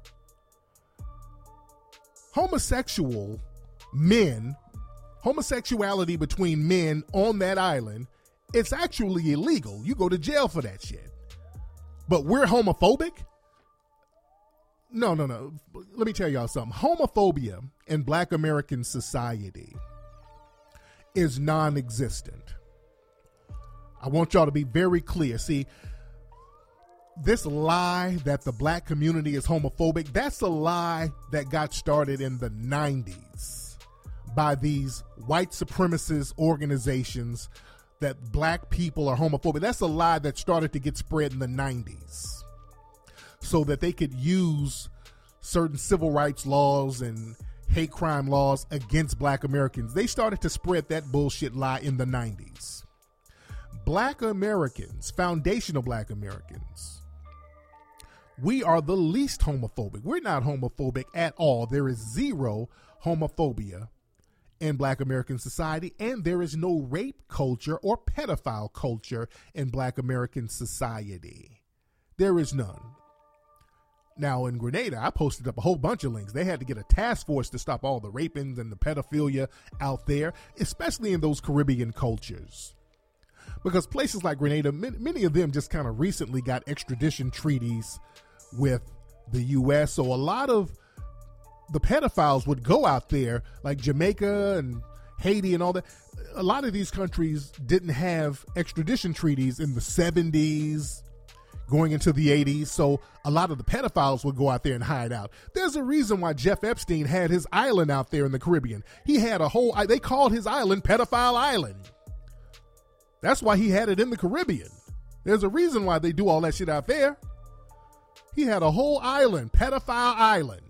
Homosexual men, homosexuality between men on that island, it's actually illegal. You go to jail for that shit. But we're homophobic? No, no, no. Let me tell y'all something. Homophobia in black American society is non-existent. I want y'all to be very clear. See, this lie that the black community is homophobic, that's a lie that got started in the nineties by these white supremacist organizations that black people are homophobic. That's a lie that started to get spread in the nineties so that they could use certain civil rights laws and hate crime laws against black Americans. They started to spread that bullshit lie in the nineties. Black Americans, foundational Black Americans, we are the least homophobic. We're not homophobic at all. There is zero homophobia in Black American society, and there is no rape culture or pedophile culture in Black American society. There is none. Now, in Grenada, I posted up a whole bunch of links. They had to get a task force to stop all the rapings and the pedophilia out there, especially in those Caribbean cultures. Because places like Grenada, many of them just kind of recently got extradition treaties with the U S. So a lot of the pedophiles would go out there, like Jamaica and Haiti and all that. A lot of these countries didn't have extradition treaties in the seventies, going into the eighties, so a lot of the pedophiles would go out there and hide out. There's a reason why Jeff Epstein had his island out there in the Caribbean. He had a whole, they called his island Pedophile Island. That's why he had it in the Caribbean. There's a reason why they do all that shit out there. He had a whole island, Pedophile Island.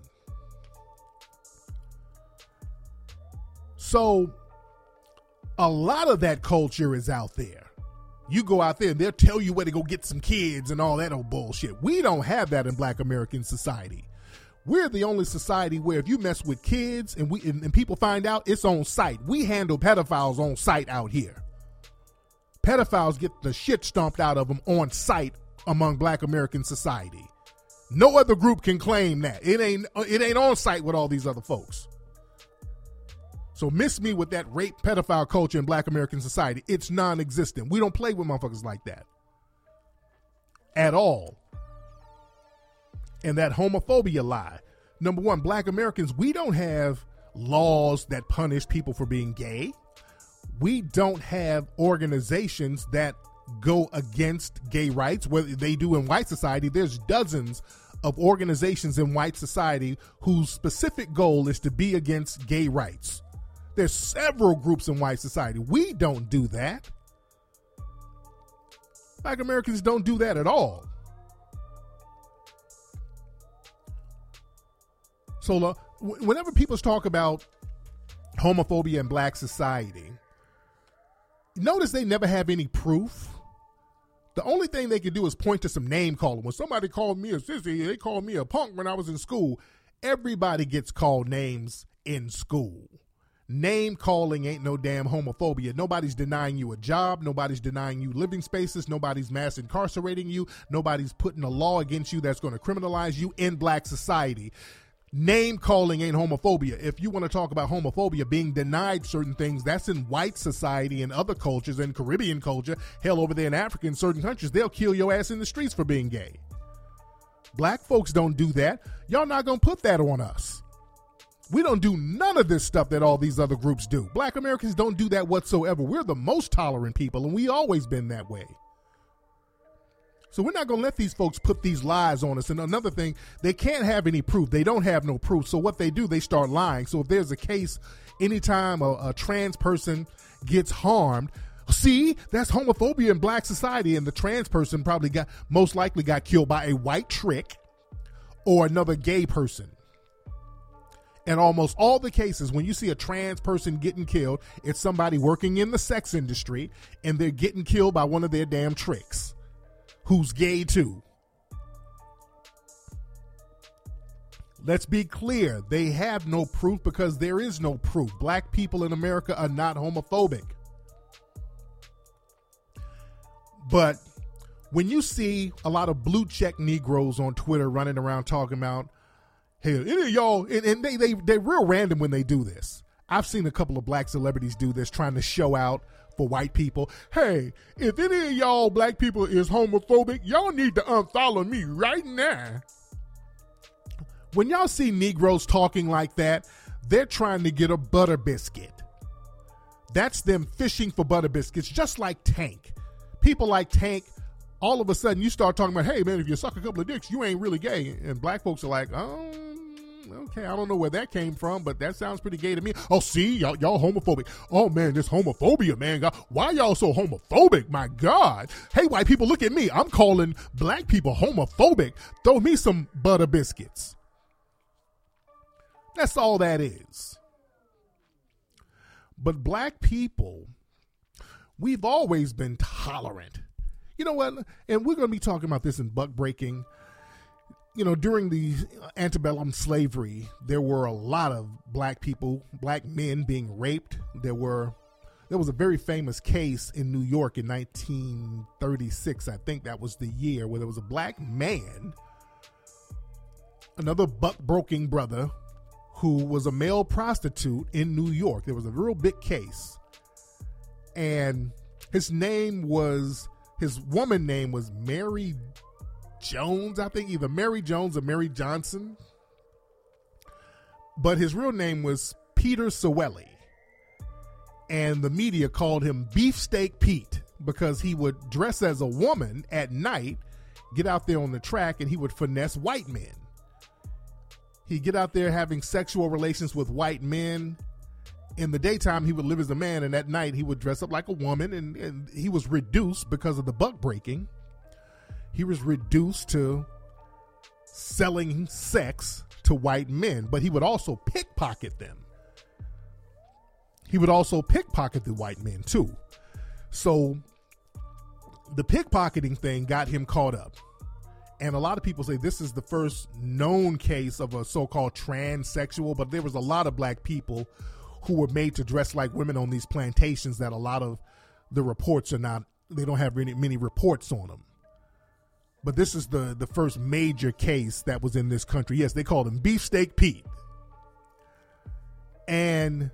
So a lot of that culture is out there. You go out there and they'll tell you where to go get some kids and all that old bullshit. We don't have that in Black American society. We're the only society where if you mess with kids and we and, and people find out, it's on site. We handle pedophiles on site out here. Pedophiles get the shit stomped out of them on site among Black American society. No other group can claim that. It ain't it ain't on site with all these other folks. So miss me with that rape pedophile culture in Black American society. It's non-existent. We don't play with motherfuckers like that at all. And that homophobia lie. Number one, Black Americans, we don't have laws that punish people for being gay. We don't have organizations that go against gay rights, whether they do in white society. There's dozens of organizations in white society whose specific goal is to be against gay rights. There's several groups in white society. We don't do that. Black Americans don't do that at all. So uh, whenever people talk about homophobia in Black society, notice they never have any proof. The only thing they can do is point to some name calling. When somebody called me a sissy, they called me a punk when I was in school. Everybody gets called names in school. Name calling ain't no damn homophobia. Nobody's denying you a job. Nobody's denying you living spaces. Nobody's mass incarcerating you. Nobody's putting a law against you that's going to criminalize you in Black society. Name calling ain't homophobia. If you want to talk about homophobia, being denied certain things, that's in white society and other cultures and Caribbean culture. Hell, over there in Africa, in certain countries, they'll kill your ass in the streets for being gay. Black folks don't do that. Y'all not going to put that on us. We don't do none of this stuff that all these other groups do. Black Americans don't do that whatsoever. We're the most tolerant people, and we always been that way. So we're not going to let these folks put these lies on us. And another thing, they can't have any proof. They don't have no proof. So what they do, they start lying. So if there's a case, anytime a, a trans person gets harmed, see, that's homophobia in Black society. And the trans person probably got, most likely got killed by a white trick or another gay person. And almost all the cases, when you see a trans person getting killed, it's somebody working in the sex industry and they're getting killed by one of their damn tricks who's gay too. Let's be clear. They have no proof because there is no proof. Black people in America are not homophobic. But when you see a lot of blue check Negroes on Twitter running around talking about, hey, any of y'all, and, and they, they, they're real random when they do this. I've seen a couple of Black celebrities do this, trying to show out for white people. Hey, if any of y'all Black people is homophobic, y'all need to unfollow me right now. When y'all see Negroes talking like that, they're trying to get a butter biscuit. That's them fishing for butter biscuits, just like Tank. People like Tank, all of a sudden you start talking about, hey man, if you suck a couple of dicks, you ain't really gay. And Black folks are like, oh, okay, I don't know where that came from, but that sounds pretty gay to me. Oh, see, y'all, y'all homophobic. Oh man, this homophobia, man. God, why y'all so homophobic? My God. Hey, white people, look at me. I'm calling Black people homophobic. Throw me some butter biscuits. That's all that is. But Black people, we've always been tolerant. You know what? And we're going to be talking about this in Buck Breaking. You know, during the antebellum slavery, there were a lot of black people, black men being raped. There were, there was a very famous case in New York in nineteen thirty-six. I think that was the year where there was a black man, another buck-broking brother, who was a male prostitute in New York. There was a real big case. And his name was, his woman name was Mary Jones, I think, either Mary Jones or Mary Johnson. But his real name was Peter Sewelly. And the media called him Beefsteak Pete because he would dress as a woman at night, get out there on the track, and he would finesse white men. He'd get out there having sexual relations with white men. In the daytime, he would live as a man, and at night, he would dress up like a woman, and, and he was reduced because of the buck breaking. He was reduced to selling sex to white men, but he would also pickpocket them. He would also pickpocket the white men too. So the pickpocketing thing got him caught up. And a lot of people say this is the first known case of a so-called transsexual, but there was a lot of black people who were made to dress like women on these plantations that a lot of the reports are not, they don't have any, many reports on them. But this is the, the first major case that was in this country. Yes, they called him Beefsteak Pete. And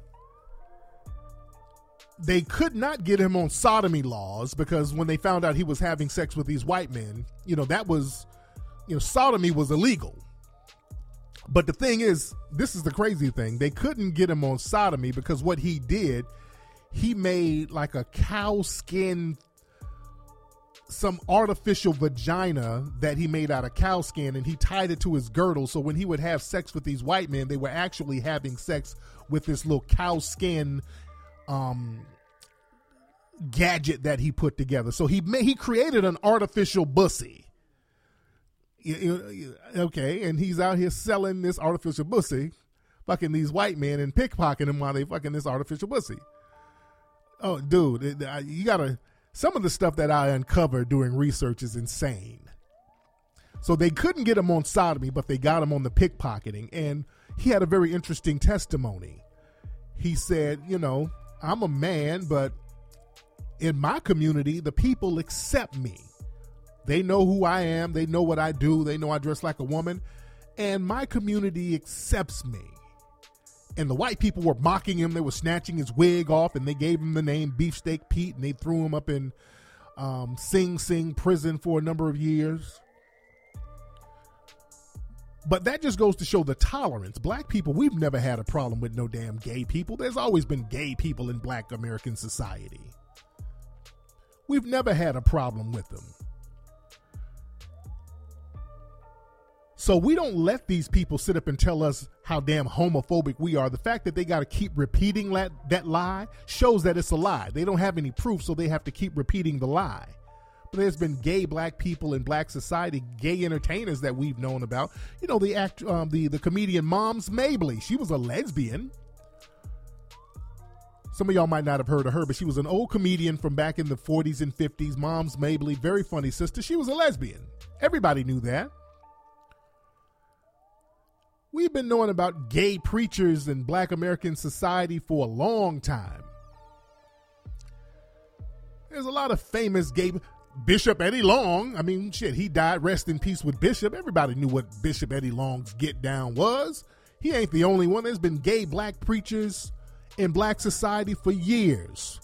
they could not get him on sodomy laws because when they found out he was having sex with these white men, you know, that was, you know, sodomy was illegal. But the thing is, this is the crazy thing. They couldn't get him on sodomy because what he did, he made like a cow skin, some artificial vagina that he made out of cow skin, and he tied it to his girdle. So when he would have sex with these white men, they were actually having sex with this little cow skin um, gadget that he put together. So he made, he created an artificial bussy. Okay, and he's out here selling this artificial bussy, fucking these white men and pickpocketing them while they fucking this artificial bussy. Oh, dude, it, you gotta. Some of the stuff that I uncovered doing research is insane. So they couldn't get him on sodomy, but they got him on the pickpocketing. And he had a very interesting testimony. He said, you know, I'm a man, but in my community, the people accept me. They know who I am. They know what I do. They know I dress like a woman. And my community accepts me. And the white people were mocking him. They were snatching his wig off, and they gave him the name Beefsteak Pete, and they threw him up in um, Sing Sing prison for a number of years. But that just goes to show the tolerance. Black people, we've never had a problem with no damn gay people. There's always been gay people in black American society. We've never had a problem with them. So we don't let these people sit up and tell us how damn homophobic we are. The fact that they got to keep repeating that, that lie shows that it's a lie. They don't have any proof, so they have to keep repeating the lie. But there's been gay black people in black society, gay entertainers that we've known about. You know, the act, um, the, the comedian Moms Mabley. She was a lesbian. Some of y'all might not have heard of her, but she was an old comedian from back in the forties and fifties. Moms Mabley, very funny sister. She was a lesbian. Everybody knew that. We've been knowing about gay preachers in black American society for a long time. There's a lot of famous gay... Bishop Eddie Long, I mean, shit, he died, rest in peace with Bishop. Everybody knew what Bishop Eddie Long's get down was. He ain't the only one. There's been gay black preachers in black society for years.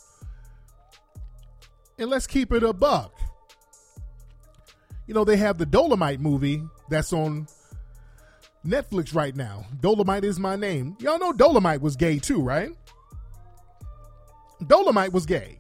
And let's keep it a buck. You know, they have the Dolomite movie that's on Netflix right now. Dolomite Is My Name. Y'all know Dolomite was gay too, right? Dolomite was gay.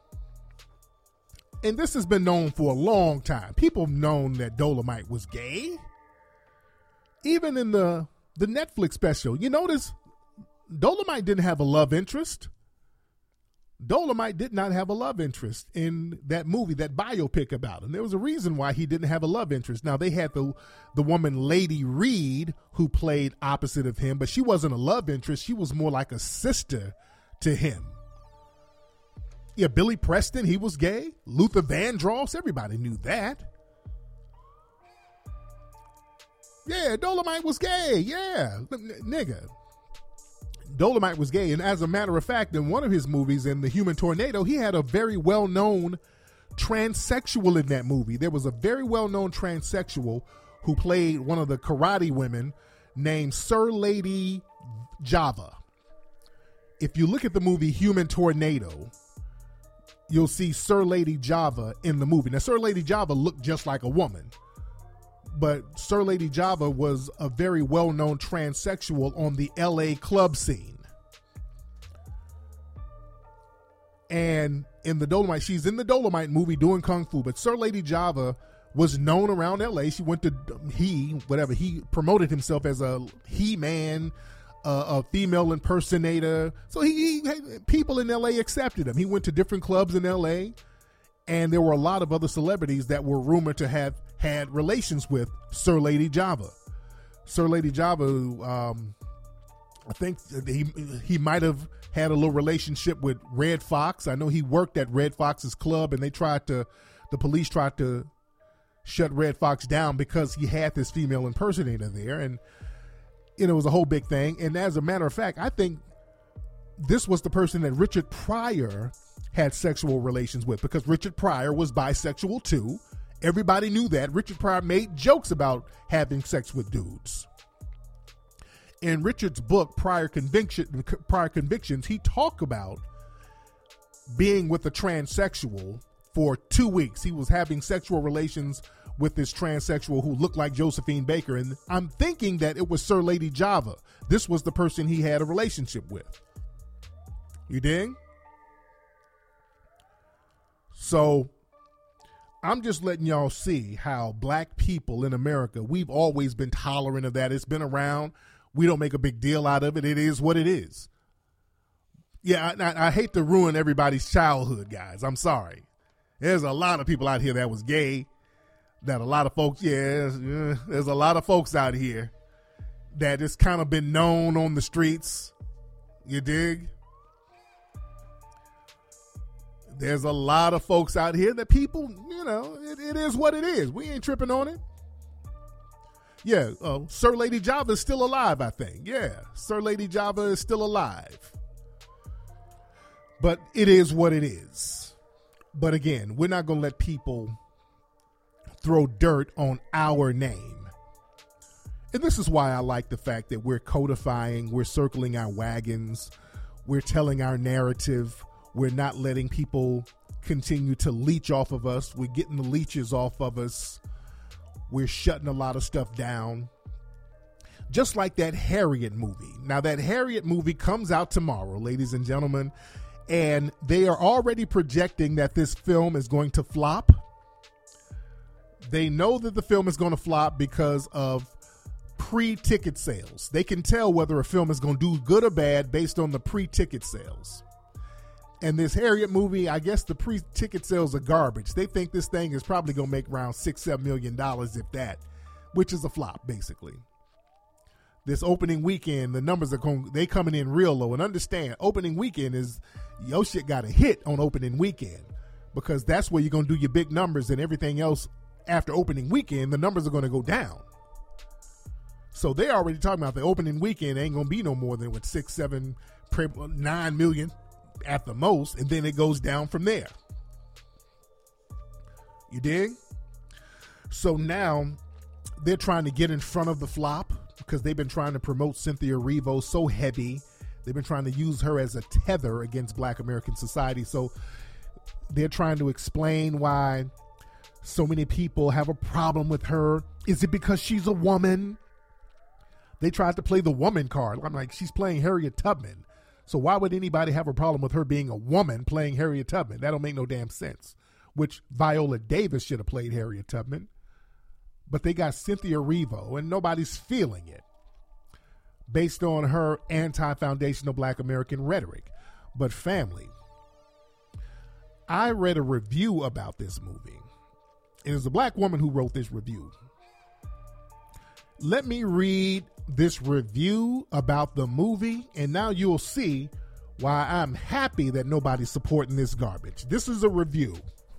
And this has been known for a long time. People have known that Dolomite was gay. Even in the, the Netflix special, you notice Dolomite didn't have a love interest. Dolomite did not have a love interest in that movie, that biopic about him. There was a reason why he didn't have a love interest. Now, they had the, the woman Lady Reed who played opposite of him, but she wasn't a love interest. She was more like a sister to him. Yeah, Billy Preston, he was gay. Luther Vandross, everybody knew that. Yeah, Dolomite was gay. Yeah, N- nigga. Dolomite was gay. And as a matter of fact, in one of his movies, in The Human Tornado, he had a very well-known transsexual in that movie. There was a very well-known transsexual who played one of the karate women named Sir Lady Java. If you look at the movie Human Tornado, you'll see Sir Lady Java in the movie. Now, Sir Lady Java looked just like a woman, but Sir Lady Java was a very well-known transsexual on the L A club scene. And in the Dolomite, she's in the Dolomite movie doing Kung Fu, but Sir Lady Java was known around L A. She went to, he, whatever, he promoted himself as a he-man, uh, a female impersonator. So he, he, people in L A accepted him. He went to different clubs in L A, and there were a lot of other celebrities that were rumored to have had relations with Sir Lady Java. Sir Lady Java, um, I think he he might have had a little relationship with Red Fox. I know he worked at Red Fox's club, and they tried to, the police tried to shut Red Fox down because he had this female impersonator there, and you know, it was a whole big thing. And as a matter of fact, I think this was the person that Richard Pryor had sexual relations with, because Richard Pryor was bisexual too. Everybody knew that. Richard Pryor made jokes about having sex with dudes. In Richard's book, Prior Conviction, Prior Convictions, he talked about being with a transsexual for two weeks. He was having sexual relations with this transsexual who looked like Josephine Baker. And I'm thinking that it was Sir Lady Java. This was the person he had a relationship with. You dig? So I'm just letting y'all see how black people in America, we've always been tolerant of that. It's been around. We don't make a big deal out of it. It is what it is. Yeah, I, I hate to ruin everybody's childhood, guys. I'm sorry. There's a lot of people out here that was gay, that a lot of folks, yeah, yeah there's a lot of folks out here that it's kind of been known on the streets. You dig? There's a lot of folks out here that people, you know, it, it is what it is. We ain't tripping on it. Yeah, uh, Sir Lady Java is still alive, I think. Yeah, Sir Lady Java is still alive. But it is what it is. But again, we're not going to let people throw dirt on our name. And this is why I like the fact that we're codifying, we're circling our wagons, we're telling our narrative. We're not letting people continue to leech off of us. We're getting the leeches off of us. We're shutting a lot of stuff down. Just like that Harriet movie. Now, that Harriet movie comes out tomorrow, ladies and gentlemen, and they are already projecting that this film is going to flop. They know that the film is going to flop because of pre-ticket sales. They can tell whether a film is going to do good or bad based on the pre-ticket sales. And this Harriet movie, I guess the pre-ticket sales are garbage. They think this thing is probably going to make around six, seven million dollars, if that, which is a flop, basically. This opening weekend, the numbers are going, they coming in real low. And understand, opening weekend is, your shit got a hit on opening weekend, because that's where you're going to do your big numbers, and everything else after opening weekend, the numbers are going to go down. So they already talking about the opening weekend ain't going to be no more than what six, seven, nine million at the most, and then it goes down from there. You dig? So now they're trying to get in front of the flop, because they've been trying to promote Cynthia Erivo so heavy. They've been trying to use her as a tether against Black American society. So they're trying to explain why so many people have a problem with her. Is it because she's a woman? They tried to play the woman card. I'm like, she's playing Harriet Tubman. So why would anybody have a problem with her being a woman playing Harriet Tubman? That don't make no damn sense. Which Viola Davis should have played Harriet Tubman. But they got Cynthia Erivo, and nobody's feeling it based on her anti-foundational Black American rhetoric. But family, I read a review about this movie. It is a black woman who wrote this review. Let me read this review about the movie, and now you'll see why I'm happy that nobody's supporting this garbage. This is a review.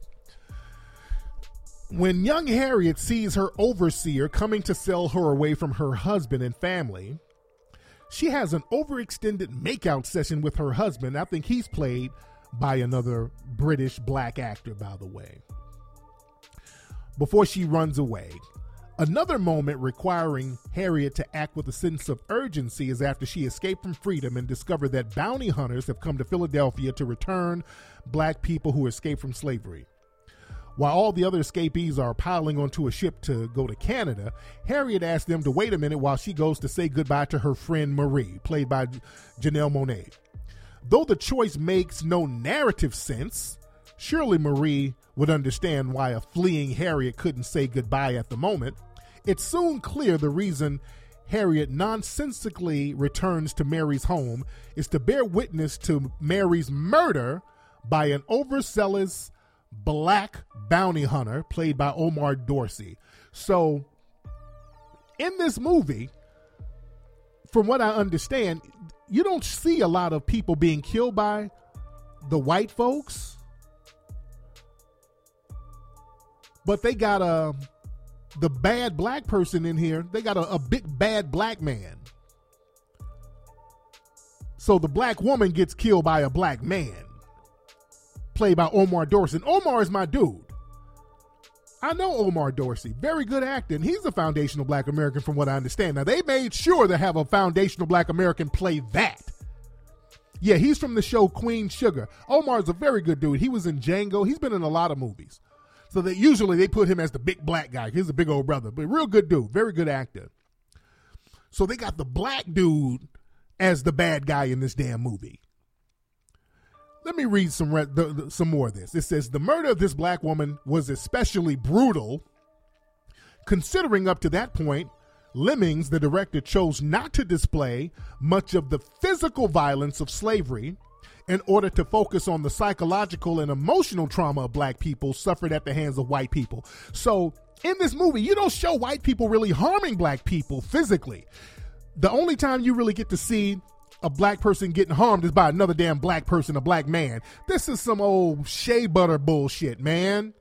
When young Harriet sees her overseer coming to sell her away from her husband and family, she has an overextended makeout session with her husband. I think he's played by another British black actor, by the way, before she runs away. Another moment requiring Harriet to act with a sense of urgency is after she escaped from freedom and discovered that bounty hunters have come to Philadelphia to return black people who escaped from slavery. While all the other escapees are piling onto a ship to go to Canada, Harriet asks them to wait a minute while she goes to say goodbye to her friend Marie, played by Janelle Monáe. Though the choice makes no narrative sense, surely Marie would understand why a fleeing Harriet couldn't say goodbye at the moment. It's soon clear the reason Harriet nonsensically returns to Mary's home is to bear witness to Mary's murder by an overzealous black bounty hunter played by Omar Dorsey. So in this movie, from what I understand, you don't see a lot of people being killed by the white folks, but they got a the bad black person in here. They got a, a big bad black man. So the black woman gets killed by a black man, played by Omar Dorsey. And Omar is my dude. I know Omar Dorsey, very good actor, and he's a foundational black American from what I understand. Now, they made sure to have a foundational black American play that. Yeah, he's from the show Queen Sugar. Omar's a very good dude. He was in Django. He's been in a lot of movies. So that usually they put him as the big black guy. He's a big old brother, but real good dude, very good actor. So they got the black dude as the bad guy in this damn movie. Let me read some re- the, the, some more of this. It says, the murder of this black woman was especially brutal, considering up to that point, Lemmings, the director, chose not to display much of the physical violence of slavery in order to focus on the psychological and emotional trauma of black people suffered at the hands of white people. So in this movie, you don't show white people really harming black people physically. The only time you really get to see a black person getting harmed is by another damn black person, a black man. This is some old shea butter bullshit, man.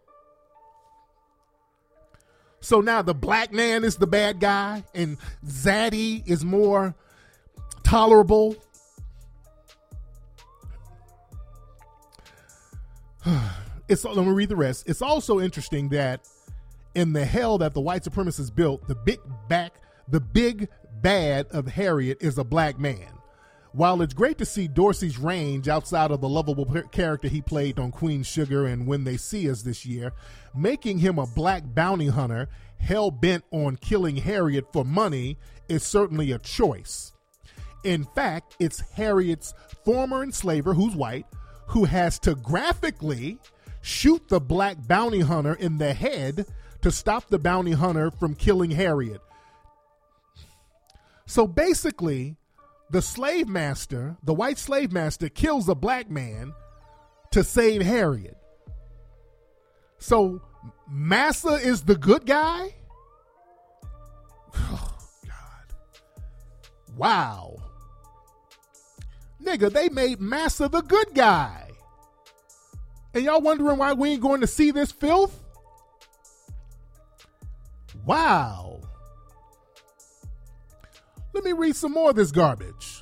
So now the black man is the bad guy and Zaddy is more tolerable. It's, let me read the rest. It's also interesting that in the hell that the white supremacists built, the big back, the big bad of Harriet is a black man. While it's great to see Dorsey's range outside of the lovable character he played on Queen Sugar and When They See Us this year, making him a black bounty hunter hell-bent on killing Harriet for money is certainly a choice. In fact, it's Harriet's former enslaver, who's white, who has to graphically shoot the black bounty hunter in the head to stop the bounty hunter from killing Harriet. So basically, the slave master, the white slave master, kills a black man to save Harriet. So Massa is the good guy? Oh, God. Wow. Nigga, they made Massa the good guy. And y'all wondering why we ain't going to see this filth? Wow. Let me read some more of this garbage.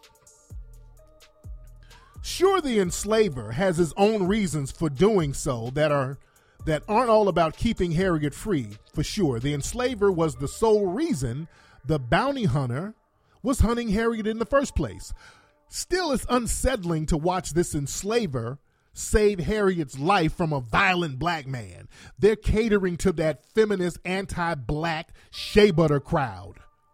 Sure, the enslaver has his own reasons for doing so that are that aren't all about keeping Harriet free, for sure. The enslaver was the sole reason the bounty hunter was hunting Harriet in the first place. Still, it's unsettling to watch this enslaver save Harriet's life from a violent black man. They're catering to that feminist, anti-black shea butter crowd.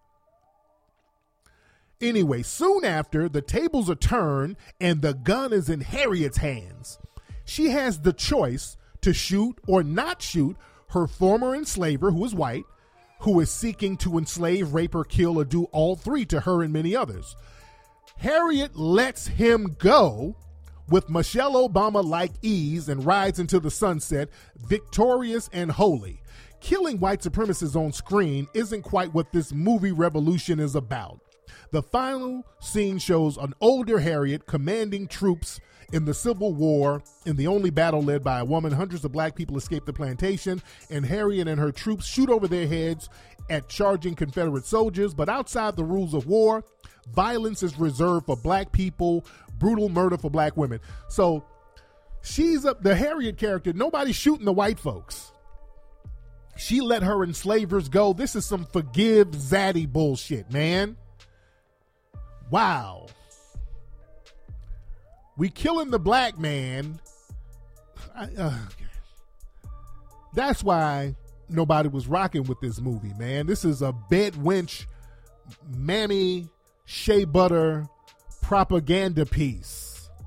Anyway, soon after, the tables are turned and the gun is in Harriet's hands. She has the choice to shoot or not shoot her former enslaver, who is white, who is seeking to enslave, rape, or kill, or do all three to her and many others. Harriet lets him go with Michelle Obama-like ease and rides into the sunset, victorious and holy. Killing white supremacists on screen isn't quite what this movie revolution is about. The final scene shows an older Harriet commanding troops in the Civil War. In the only battle led by a woman, hundreds of black people escape the plantation, and Harriet and her troops shoot over their heads at charging Confederate soldiers. But outside the rules of war, violence is reserved for black people, brutal murder for black women. So she's up, the Harriet character, nobody's shooting the white folks. She let her enslavers go. This is some forgive Zaddy bullshit, man. Wow. We killing the black man. I, uh, that's why nobody was rocking with this movie, man. This is a bed wench, mammy, shea butter propaganda piece.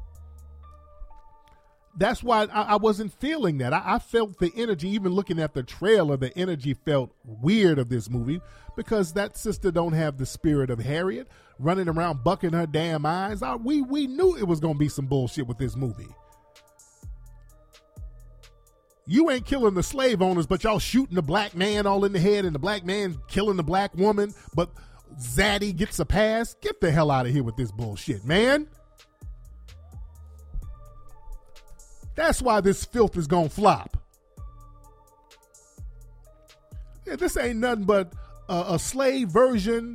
That's why I, I wasn't feeling that. I, I felt the energy, even looking at the trailer, the energy felt weird of this movie because that sister don't have the spirit of Harriet running around bucking her damn eyes. I, we, we knew it was going to be some bullshit with this movie. You ain't killing the slave owners, but y'all shooting the black man all in the head and the black man killing the black woman, but Zaddy gets a pass. Get the hell out of here with this bullshit, man. That's why this filth is gonna flop. Yeah, this ain't nothing but a, a slave version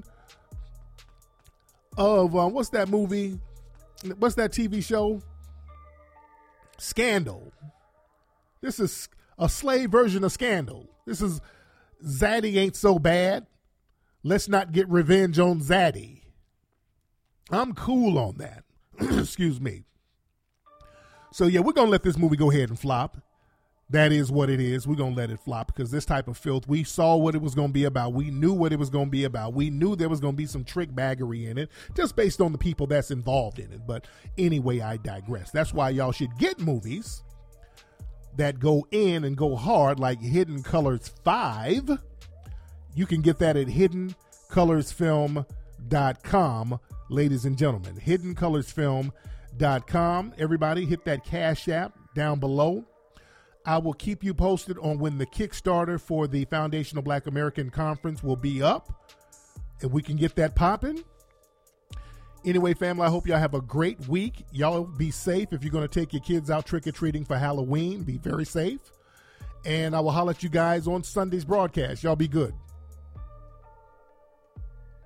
of uh, what's that movie? What's that T V show? Scandal. This is a slave version of Scandal. This is Zaddy ain't so bad. Let's not get revenge on Zaddy. I'm cool on that. Excuse me. So, yeah, we're going to let this movie go ahead and flop. That is what it is. We're going to let it flop because this type of filth, we saw what it was going to be about. We knew what it was going to be about. We knew there was going to be some trick baggery in it just based on the people that's involved in it. But anyway, I digress. That's why y'all should get movies that go in and go hard like Hidden Colors five. You can get that at hidden colors film dot com, ladies and gentlemen. hidden colors film dot com. Everybody hit that Cash App down below. I will keep you posted on when the Kickstarter for the Foundational Black American Conference will be up, and we can get that popping. Anyway, family, I hope y'all have a great week. Y'all be safe. If you're going to take your kids out trick-or-treating for Halloween, be very safe. And I will holler at you guys on Sunday's broadcast. Y'all be good.